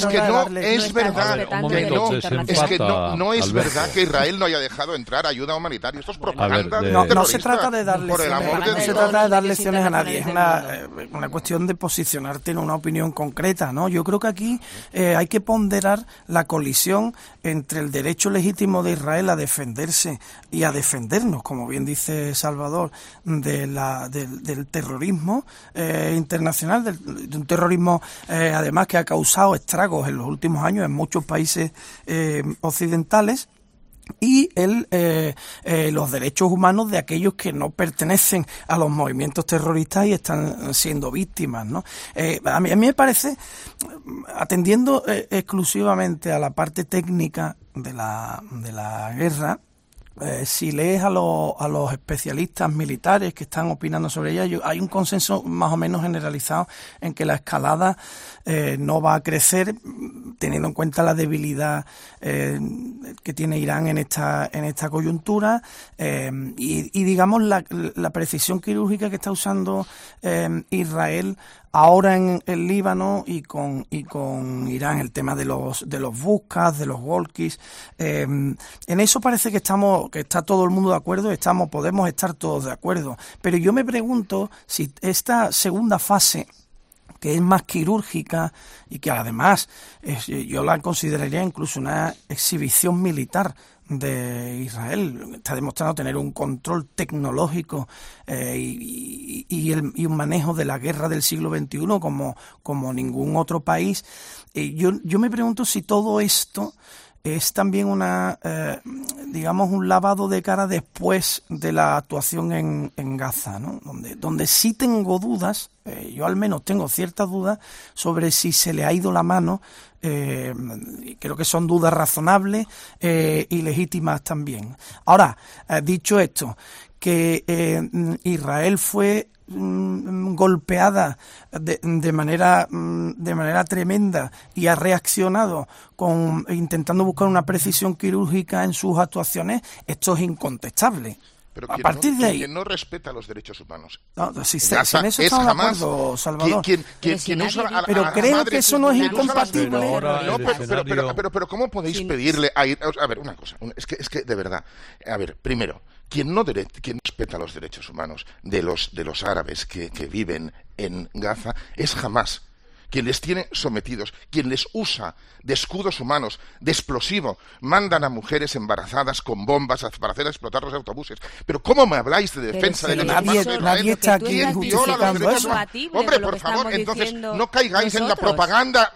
no es verdad que Israel no haya dejado entrar ayuda humanitaria. Esto es propaganda. No se trata de dar lecciones a nadie, es una cuestión de posicionarte en una opinión concreta, ¿no? Yo creo que aquí hay que ponderar la colisión entre el derecho legítimo de Israel a defenderse y a defendernos, como bien dice Salvador, del terrorismo internacional, de un terrorismo además que ha causado estragos en los últimos años en muchos países occidentales, y los derechos humanos de aquellos que no pertenecen a los movimientos terroristas y están siendo víctimas, ¿no? A mí me parece, atendiendo exclusivamente a la parte técnica de la guerra, si lees a los especialistas militares que están opinando sobre ella, hay un consenso más o menos generalizado en que la escalada no va a crecer, teniendo en cuenta la debilidad que tiene Irán en esta coyuntura y digamos la precisión quirúrgica que está usando Israel ahora en el Líbano y con Irán, el tema de los buscas, de los walkies, en eso parece que está todo el mundo de acuerdo, podemos estar todos de acuerdo. Pero yo me pregunto si esta segunda fase, que es más quirúrgica y que además yo la consideraría incluso una exhibición militar de Israel, está demostrando tener un control tecnológico y un manejo de la guerra del siglo XXI como ningún otro país. Yo me pregunto si todo esto es también un lavado de cara después de la actuación en Gaza, ¿no? Donde sí tengo dudas, yo al menos tengo ciertas dudas sobre si se le ha ido la mano. Creo que son dudas razonables y legítimas también. Ahora, dicho esto, que Israel fue golpeada de manera tremenda y ha reaccionado intentando buscar una precisión quirúrgica en sus actuaciones, esto es incontestable. Pero a partir de ahí, quien no respeta los derechos humanos. En eso estamos de acuerdo, Salvador. Pero creo que eso no es incompatible. Pero ¿cómo podéis pedirle a ir? A ver, una cosa. Es que de verdad. A ver, primero, quien no respeta los derechos humanos de los árabes que viven en Gaza es Hamás. Quien les tiene sometidos, quien les usa de escudos humanos, de explosivo, mandan a mujeres embarazadas con bombas para hacer explotar los autobuses. Pero ¿cómo me habláis de defensa de derechos humanos? Nadie está aquí justificando eso. Hombre, por favor, entonces no caigáis en la propaganda,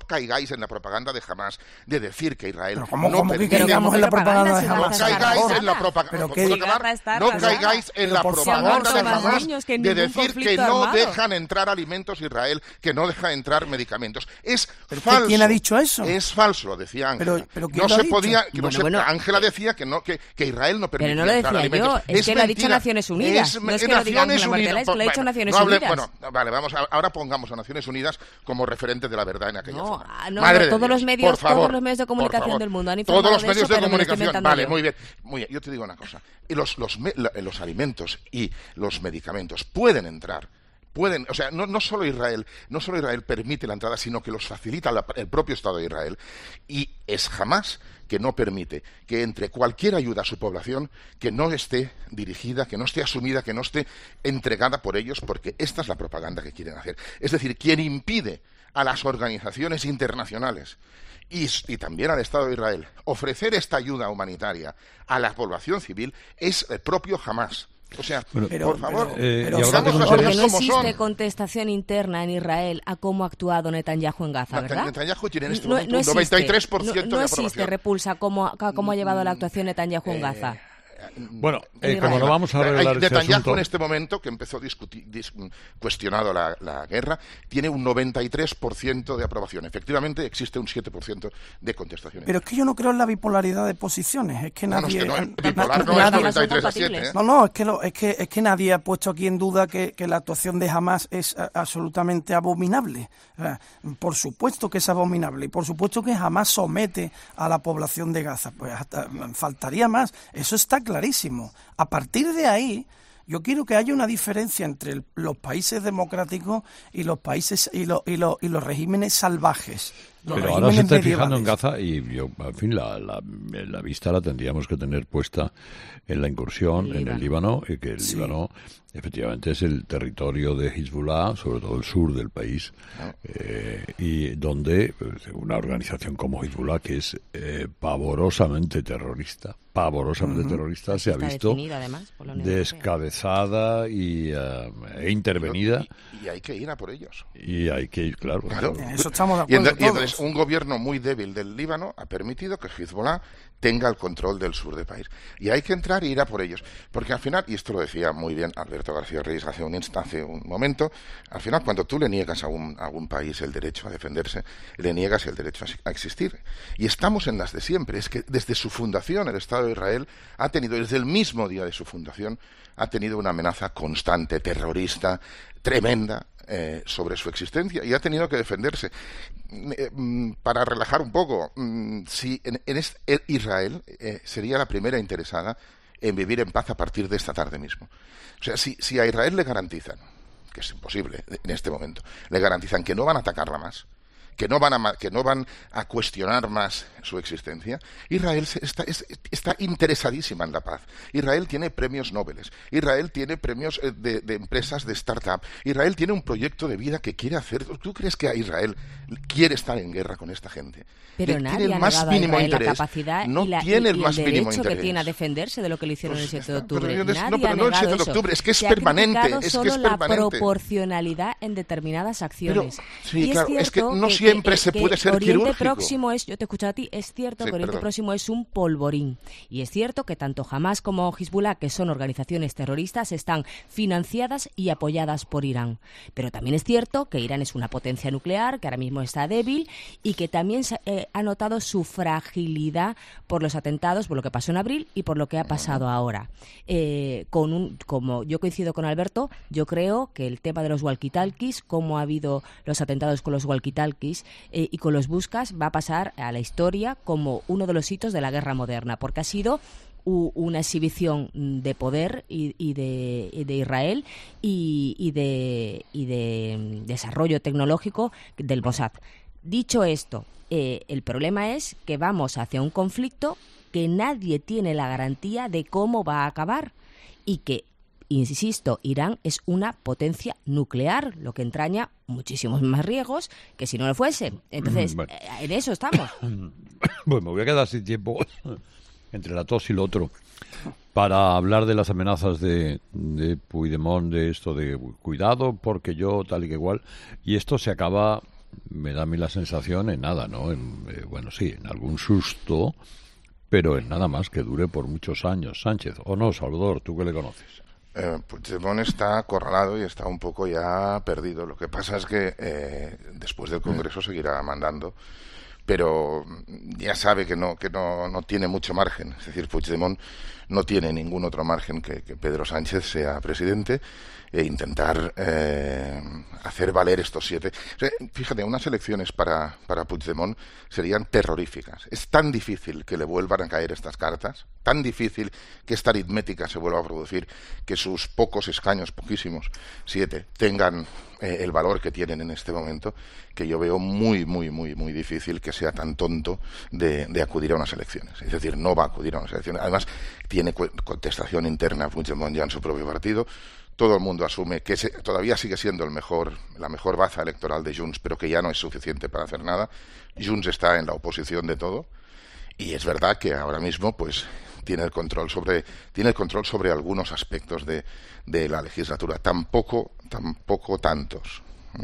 de Hamás de decir que Israel ¿Cómo que caigamos en la propaganda de Hamás? No caigáis en la propaganda. No caigáis en la propaganda de Hamás de decir que no dejan entrar alimentos a Israel, que no dejan entrar medicamentos. Es falso. ¿Quién ha dicho eso? Es falso, lo decía Ángela. Pero no se podía. Ángela decía que Israel no permitía entrar alimentos. Pero no lo decía yo, es que lo ha dicho Naciones Unidas. No es que lo diga Ángela Martel, es que lo ha dicho Naciones Unidas. Bueno, vale, ahora pongamos a Naciones Unidas como referente de la verdad en aquella zona. Todos los medios de comunicación del mundo han informado todos los medios de comunicación. Vale, muy bien. Yo te digo una cosa. Los alimentos y los medicamentos pueden entrar. No solo Israel permite la entrada, sino que los facilita el propio Estado de Israel, y es Hamás que no permite que entre cualquier ayuda a su población que no esté dirigida, que no esté asumida, que no esté entregada por ellos, porque esta es la propaganda que quieren hacer. Es decir, quien impide a las organizaciones internacionales y también al Estado de Israel ofrecer esta ayuda humanitaria a la población civil es el propio Hamás. O sea, por favor, porque no existe contestación interna en Israel a cómo ha actuado Netanyahu en Gaza, ¿verdad? Netanyahu tiene en este momento un 93% de aprobación. No existe repulsa cómo ha llevado la actuación Netanyahu en Gaza. Bueno, como no vamos a arreglar este Netanyahu asunto... en este momento, que empezó cuestionado la guerra, tiene un 93% de aprobación. Efectivamente, existe un 7% de contestación. Pero es que yo no creo en la bipolaridad de posiciones. Es que nadie... bipolar no es 93 a 7, ¿eh? No, es que nadie ha puesto aquí en duda que la actuación de Hamás es absolutamente abominable. Por supuesto que es abominable y por supuesto que Hamás somete a la población de Gaza. Pues hasta faltaría más. Eso está clarísimo. A partir de ahí, Yo quiero que haya una diferencia entre los países democráticos y los países y los regímenes salvajes. Pero ahora se está fijando en Gaza y yo, al fin, la vista la tendríamos que tener puesta en la incursión en el Líbano, y que el Líbano efectivamente es el territorio de Hezbollah, sobre todo el sur del país, y donde una organización como Hezbollah, que es pavorosamente terrorista, se ha visto además, descabezada e intervenida. Y hay que ir a por ellos. Y hay que ir, claro. En eso estamos de acuerdo todos. Y entonces un gobierno muy débil del Líbano ha permitido que Hezbollah tenga el control del sur del país. Y hay que entrar e ir a por ellos. Porque al final, y esto lo decía muy bien Alberto García Reyes hace un momento, al final cuando tú le niegas a un país el derecho a defenderse, le niegas el derecho a existir. Y estamos en las de siempre. Es que desde su fundación el Estado de Israel ha tenido, desde el mismo día de su fundación, ha tenido una amenaza constante, terrorista, tremenda, sobre su existencia, y ha tenido que defenderse. Para relajar un poco, si Israel sería la primera interesada en vivir en paz a partir de esta tarde mismo. O sea, si a Israel le garantizan, que es imposible en este momento, le garantizan que no van a atacarla más, que no van a cuestionar más su existencia, Israel está interesadísima en la paz. Israel tiene premios Nobel, Israel tiene premios de empresas de startup, Israel tiene un proyecto de vida que quiere hacer. ¿Tú crees que a Israel quiere estar en guerra con esta gente? Pero nadie tiene el ha más negado mínimo a Israel interés. la capacidad No y el tiene el más mínimo derecho interés. que tiene a defenderse de lo que le hicieron el 7 de octubre. Pero Nadie no el 7 de eso. octubre, es que es Se permanente. Ha criticado solo la permanente. proporcionalidad en determinadas acciones. Sí, y claro, es que cierto no siempre se puede ser Oriente quirúrgico. Próximo es, yo te escucho a ti, es cierto que Oriente Próximo es un polvorín. Y es cierto que tanto Hamas como Hezbollah, que son organizaciones terroristas, están financiadas y apoyadas por Irán. Pero también es cierto que Irán es una potencia nuclear, que ahora mismo está débil y que también ha notado su fragilidad por los atentados, por lo que pasó en abril y por lo que ha pasado ahora. Como yo coincido con Alberto, yo creo que el tema de los walkie-talkies, cómo ha habido los atentados con los walkie-talkies y con los buscas, va a pasar a la historia como uno de los hitos de la guerra moderna, porque ha sido una exhibición de poder y de Israel y de desarrollo tecnológico del Mossad. Dicho esto, el problema es que vamos hacia un conflicto que nadie tiene la garantía de cómo va a acabar y que, insisto, Irán es una potencia nuclear, lo que entraña muchísimos más riesgos que si no lo fuese. Entonces, en eso estamos. Pues me voy a quedar sin tiempo entre la tos y lo otro para hablar de las amenazas de Puigdemont, de esto de cuidado porque yo tal y que igual, y esto se acaba, me da a mí la sensación, en nada, ¿no? Bueno, sí, en algún susto, pero en nada más que dure por muchos años. Sánchez, ¿o no, Salvador? ¿Tú que le conoces? Puigdemont está acorralado y está un poco ya perdido. Lo que pasa es que después del Congreso seguirá mandando, pero ya sabe que no tiene mucho margen. Es decir, Puigdemont no tiene ningún otro margen que Pedro Sánchez sea presidente e intentar hacer valer estos 7. O sea, fíjate, unas elecciones para Puigdemont serían terroríficas. Es tan difícil que le vuelvan a caer estas cartas, tan difícil que esta aritmética se vuelva a producir, que sus pocos escaños, poquísimos, 7, tengan el valor que tienen en este momento, que yo veo muy, muy, muy, muy difícil que sea tan tonto de acudir a unas elecciones. Es decir, no va a acudir a unas elecciones. Además, tiene contestación interna Puigdemont ya en su propio partido. Todo el mundo asume que todavía sigue siendo la mejor baza electoral de Junts, pero que ya no es suficiente para hacer nada. Junts está en la oposición de todo, y es verdad que ahora mismo pues tiene el control sobre algunos aspectos de la legislatura, tampoco tantos.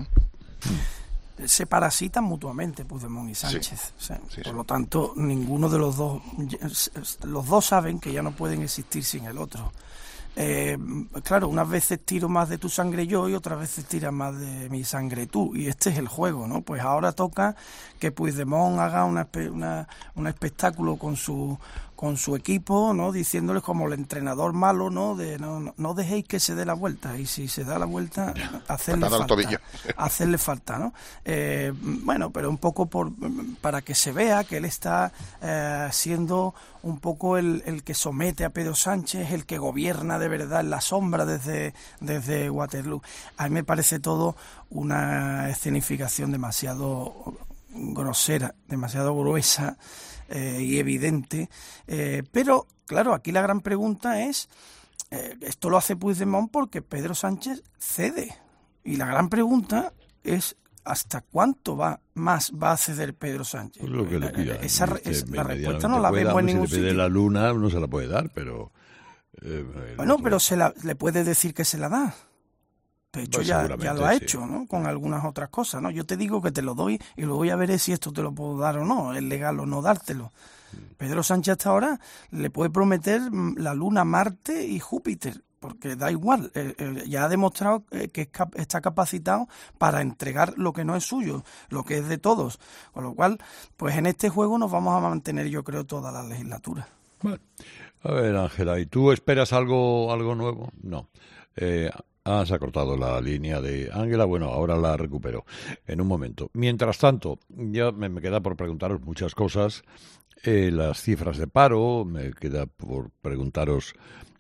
Se parasitan mutuamente Puigdemont y Sánchez. Sí. Por lo tanto, ninguno de los dos saben que ya no pueden existir sin el otro. Claro, unas veces tiro más de tu sangre yo y otras veces tiras más de mi sangre tú, y este es el juego, ¿no? Pues ahora toca que Puigdemont haga un espectáculo con su con su equipo, ¿no? Diciéndoles como el entrenador malo, ¿no? De no dejéis que se dé la vuelta, y si se da la vuelta, hacerle falta, ¿no? Bueno, pero un poco para que se vea que él está siendo un poco el que somete a Pedro Sánchez, el que gobierna de verdad en la sombra desde Waterloo. A mí me parece todo una escenificación demasiado grosera, demasiado gruesa y evidente, pero claro, aquí la gran pregunta es, esto lo hace Puigdemont porque Pedro Sánchez cede, y la gran pregunta es ¿hasta cuánto más va a ceder Pedro Sánchez? Pues lo que le pida. La respuesta no la vemos en ningún sitio. Si le pide la luna, no se la puede dar, pero... bueno, pero le puede decir que se la da. De hecho, pues ya lo ha hecho, ¿no? Con algunas otras cosas, ¿no? Yo te digo que te lo doy y luego ya veré si esto te lo puedo dar o no, es legal o no dártelo. Pedro Sánchez hasta ahora le puede prometer la Luna, Marte y Júpiter, porque da igual, ya ha demostrado que está capacitado para entregar lo que no es suyo, lo que es de todos. Con lo cual, pues en este juego nos vamos a mantener, yo creo, toda la legislatura. Bueno, a ver, Ángela, ¿y tú esperas algo nuevo? No. Se ha cortado la línea de Ángela, bueno, ahora la recupero en un momento. Mientras tanto, ya me queda por preguntaros muchas cosas, las cifras de paro, me queda por preguntaros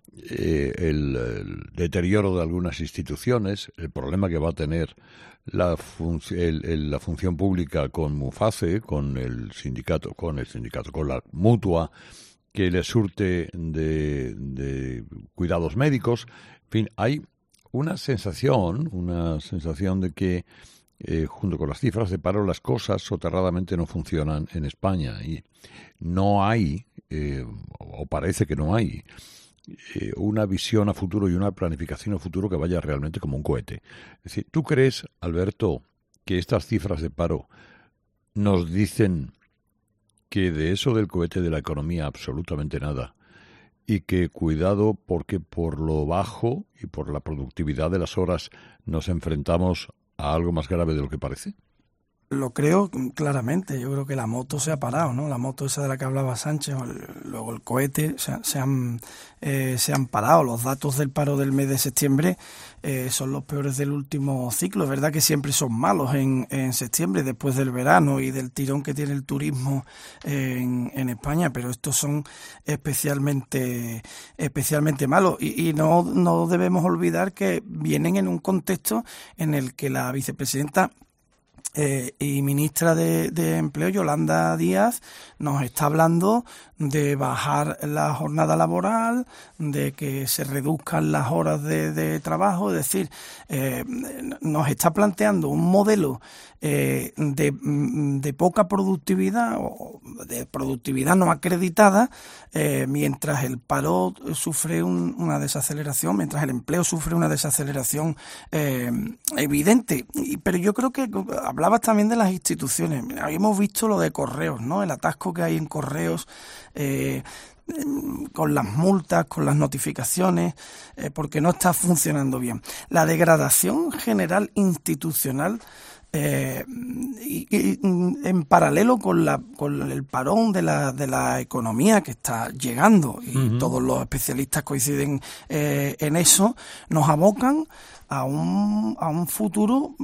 el deterioro de algunas instituciones, el problema que va a tener la función pública con Muface, con la mutua que le surte de cuidados médicos. En fin, hay una sensación de que junto con las cifras de paro las cosas soterradamente no funcionan en España, y no hay, o parece que no hay, una visión a futuro y una planificación a futuro que vaya realmente como un cohete. Es decir, ¿tú crees, Alberto, que estas cifras de paro nos dicen que de eso del cohete de la economía absolutamente nada, y que cuidado porque por lo bajo y por la productividad de las horas nos enfrentamos a algo más grave de lo que parece? Lo creo claramente. Yo creo que la moto se ha parado, ¿no? La moto esa de la que hablaba Sánchez, luego el cohete, se han parado. Los datos del paro del mes de septiembre son los peores del último ciclo. Es verdad que siempre son malos en septiembre, después del verano y del tirón que tiene el turismo en España, pero estos son especialmente malos. Y no debemos olvidar que vienen en un contexto en el que la vicepresidenta y ministra de Empleo, Yolanda Díaz, nos está hablando de bajar la jornada laboral, de que se reduzcan las horas de trabajo, es decir, nos está planteando un modelo de poca productividad o de productividad no acreditada, mientras el paro sufre una desaceleración, mientras el empleo sufre una desaceleración evidente. Pero yo creo que hablabas también de las instituciones. Mira, hemos visto lo de Correos, ¿no? El atasco que hay en Correos, con las multas, con las notificaciones, porque no está funcionando bien. La degradación general institucional, y en paralelo con el parón de la economía que está llegando, y todos los especialistas coinciden en eso, nos abocan a un futuro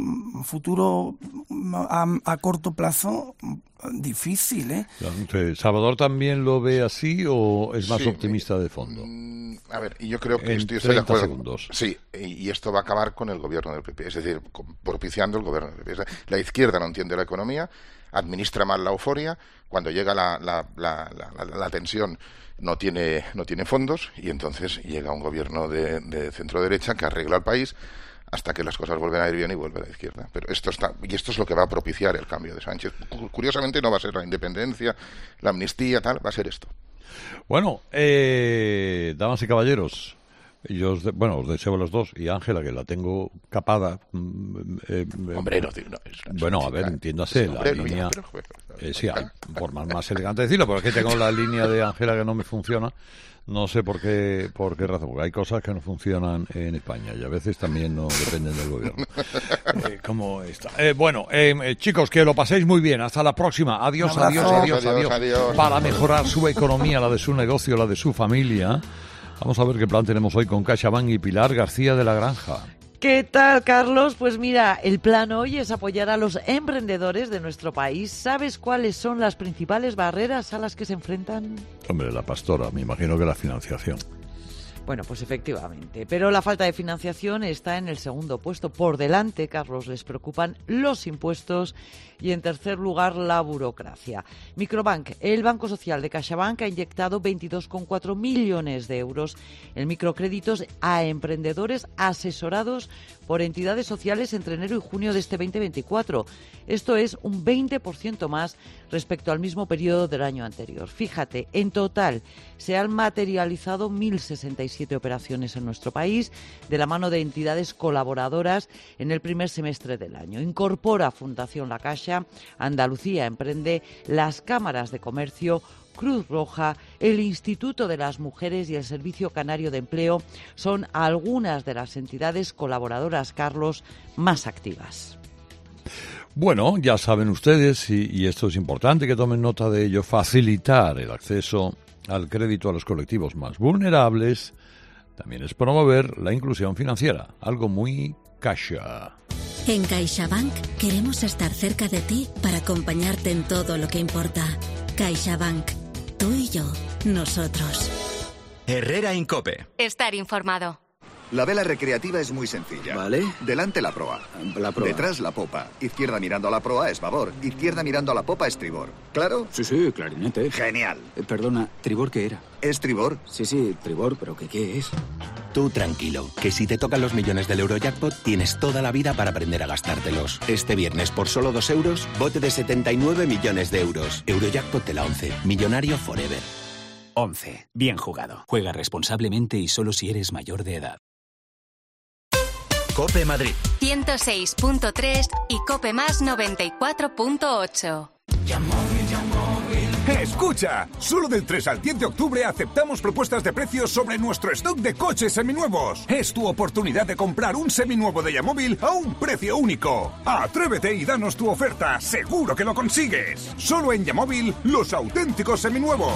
a corto plazo difícil, ¿eh? ¿Salvador también lo ve así o es más optimista de fondo? A ver, yo creo que estoy de acuerdo. Segundos. Sí, y esto va a acabar con el gobierno del PP, es decir, propiciando el gobierno del PP. La izquierda no entiende la economía, administra mal la euforia, cuando llega la tensión no tiene fondos, y entonces llega un gobierno de centro-derecha que arregla el país hasta que las cosas vuelven a ir bien y vuelve a la izquierda. Pero esto es lo que va a propiciar el cambio de Sánchez. Curiosamente no va a ser la independencia, la amnistía, va a ser esto. Bueno, damas y caballeros, os deseo a los dos, y a Ángela, que la tengo capada. Hombre, no, bueno, a ver, entiéndase, sí, la línea... sí, forma más elegante decirlo, pero es que tengo la línea de Ángela que no me funciona. No sé por qué razón, porque hay cosas que no funcionan en España y a veces también no dependen del gobierno. ¿Cómo está? Chicos, que lo paséis muy bien. Hasta la próxima. Adiós. Para mejorar su economía, la de su negocio, la de su familia. Vamos a ver qué plan tenemos hoy con CaixaBank y Pilar García de la Granja. ¿Qué tal, Carlos? Pues mira, el plan hoy es apoyar a los emprendedores de nuestro país. ¿Sabes cuáles son las principales barreras a las que se enfrentan? Hombre, la pastora, me imagino que la financiación. Bueno, pues efectivamente. Pero la falta de financiación está en el segundo puesto. Por delante, Carlos, les preocupan los impuestos y, en tercer lugar, la burocracia. Microbank, el Banco Social de CaixaBank, ha inyectado 22,4 millones de euros en microcréditos a emprendedores asesorados por entidades sociales entre enero y junio de este 2024. Esto es un 20% más respecto al mismo periodo del año anterior. Fíjate, en total se han materializado 1.067 operaciones en nuestro país de la mano de entidades colaboradoras en el primer semestre del año. Incorpora Fundación La Caixa, Andalucía Emprende, las cámaras de comercio, Cruz Roja, el Instituto de las Mujeres y el Servicio Canario de Empleo son algunas de las entidades colaboradoras, Carlos, más activas. Bueno, ya saben ustedes, y esto es importante que tomen nota de ello, facilitar el acceso al crédito a los colectivos más vulnerables también es promover la inclusión financiera, algo muy Caixa. En CaixaBank queremos estar cerca de ti para acompañarte en todo lo que importa. CaixaBank, tú y yo, nosotros. Herrera Incope. Estar informado. La vela recreativa es muy sencilla. Vale. Delante la proa. Detrás la popa. Izquierda mirando a la proa es babor. Izquierda mirando a la popa es tribor. ¿Claro? Sí, clarinete. Genial. Perdona, ¿tribor qué era? ¿Es tribor? Sí, tribor, pero ¿qué es? Tú tranquilo, que si te tocan los millones del Eurojackpot, tienes toda la vida para aprender a gastártelos. Este viernes, por solo 2 euros, bote de 79 millones de euros. Eurojackpot de la 11. Millonario forever. 11. Bien jugado. Juega responsablemente y solo si eres mayor de edad. COPE Madrid 106.3 y COPE Más 94.8. ¡Escucha! Solo del 3 al 10 de octubre aceptamos propuestas de precios sobre nuestro stock de coches seminuevos. Es tu oportunidad de comprar un seminuevo de Yamóvil a un precio único. Atrévete y danos tu oferta. ¡Seguro que lo consigues! Solo en Yamóvil, los auténticos seminuevos.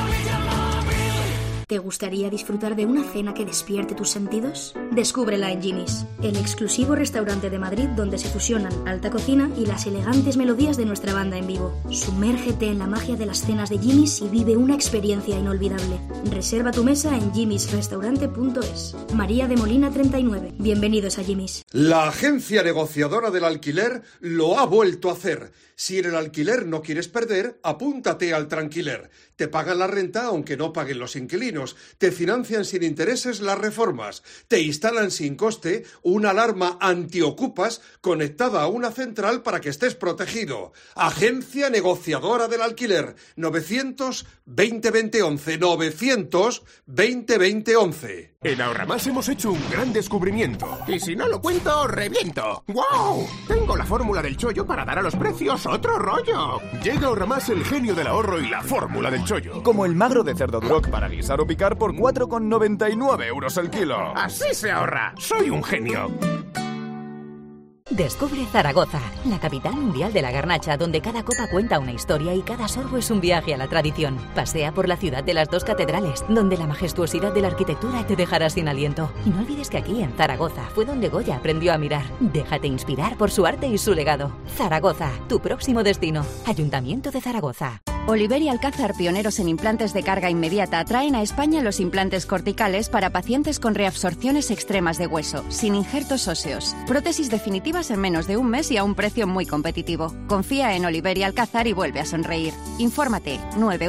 ¿Te gustaría disfrutar de una cena que despierte tus sentidos? Descúbrela en Jimmy's, el exclusivo restaurante de Madrid donde se fusionan alta cocina y las elegantes melodías de nuestra banda en vivo. Sumérgete en la magia de las cenas de Jimmy's y vive una experiencia inolvidable. Reserva tu mesa en jimmysrestaurante.es. María de Molina 39. Bienvenidos a Jimmy's. La agencia negociadora del alquiler lo ha vuelto a hacer. Si en el alquiler no quieres perder, apúntate al Tranquiler. Te pagan la renta aunque no paguen los inquilinos. Te financian sin intereses las reformas. Te instalan sin coste una alarma antiocupas conectada a una central para que estés protegido. Agencia negociadora del alquiler. 900-2020-11. 900-2020-11. En Ahorramás hemos hecho un gran descubrimiento. Y si no lo cuento, reviento. ¡Wow! Tengo la fórmula del chollo para dar a los precios otro rollo. Llega Ahorramás el genio del ahorro y la fórmula del chollo. Como el magro de cerdo Duroc para guisar o picar por 4,99 euros el kilo. Así se ahorra. Soy un genio. Descubre Zaragoza, la capital mundial de la garnacha, donde cada copa cuenta una historia y cada sorbo es un viaje a la tradición. Pasea por la ciudad de las 2 catedrales, donde la majestuosidad de la arquitectura te dejará sin aliento. Y no olvides que aquí, en Zaragoza, fue donde Goya aprendió a mirar. Déjate inspirar por su arte y su legado. Zaragoza, tu próximo destino. Ayuntamiento de Zaragoza. Oliver y Alcázar, pioneros en implantes de carga inmediata, traen a España los implantes corticales para pacientes con reabsorciones extremas de hueso, sin injertos óseos. Prótesis definitivas en menos de un mes y a un precio muy competitivo. Confía en Oliver y Alcázar y vuelve a sonreír. Infórmate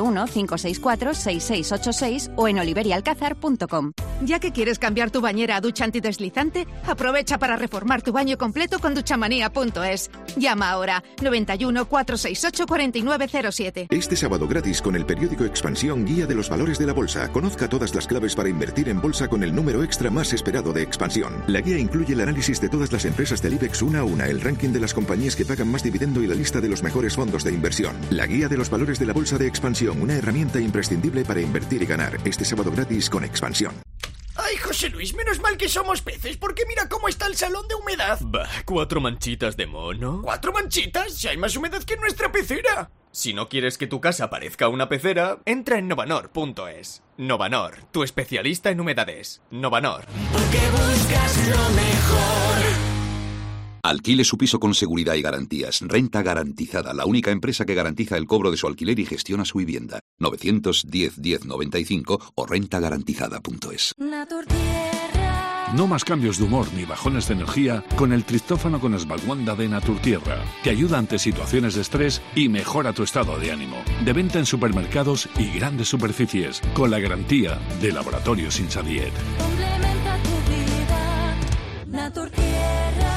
91-564-6686 o en oliverialcázar.com. Ya que quieres cambiar tu bañera a ducha antideslizante, aprovecha para reformar tu baño completo con duchamanía.es. Llama ahora 91 468 4907. este sábado gratis con el periódico Expansión Guía de los Valores de la Bolsa. Conozca todas las claves para invertir en bolsa con el número extra más esperado de Expansión. La guía incluye el análisis de todas las empresas del IBEX una a una, el ranking de las compañías que pagan más dividendo y la lista de los mejores fondos de inversión. La Guía de los Valores de la Bolsa de Expansión, una herramienta imprescindible para invertir y ganar. Este sábado gratis con Expansión. Ay, José Luis, menos mal que somos peces, porque mira cómo está el salón de humedad. Bah, 4 manchitas de mono. ¿4 manchitas? Si hay más humedad que en nuestra pecera. Si no quieres que tu casa parezca una pecera, entra en novanor.es. Novanor, tu especialista en humedades. Novanor. Porque buscas lo mejor. Alquile su piso con seguridad y garantías. Renta Garantizada, la única empresa que garantiza el cobro de su alquiler y gestiona su vivienda. 910-1095 o rentagarantizada.es. No más cambios de humor ni bajones de energía con el triptófano con Esvalguanda de Naturtierra. Te ayuda ante situaciones de estrés y mejora tu estado de ánimo. De venta en supermercados y grandes superficies, con la garantía de Laboratorios Insadiet. Complementa tu vida, Naturtierra.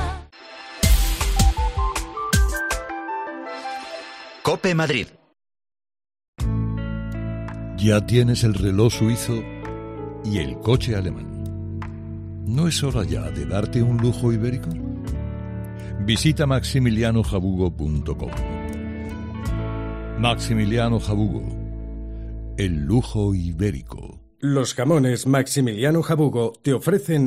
COPE Madrid. Ya tienes el reloj suizo y el coche alemán. ¿No es hora ya de darte un lujo ibérico? Visita maximilianojabugo.com. Maximiliano Jabugo, el lujo ibérico. Los jamones Maximiliano Jabugo te ofrecen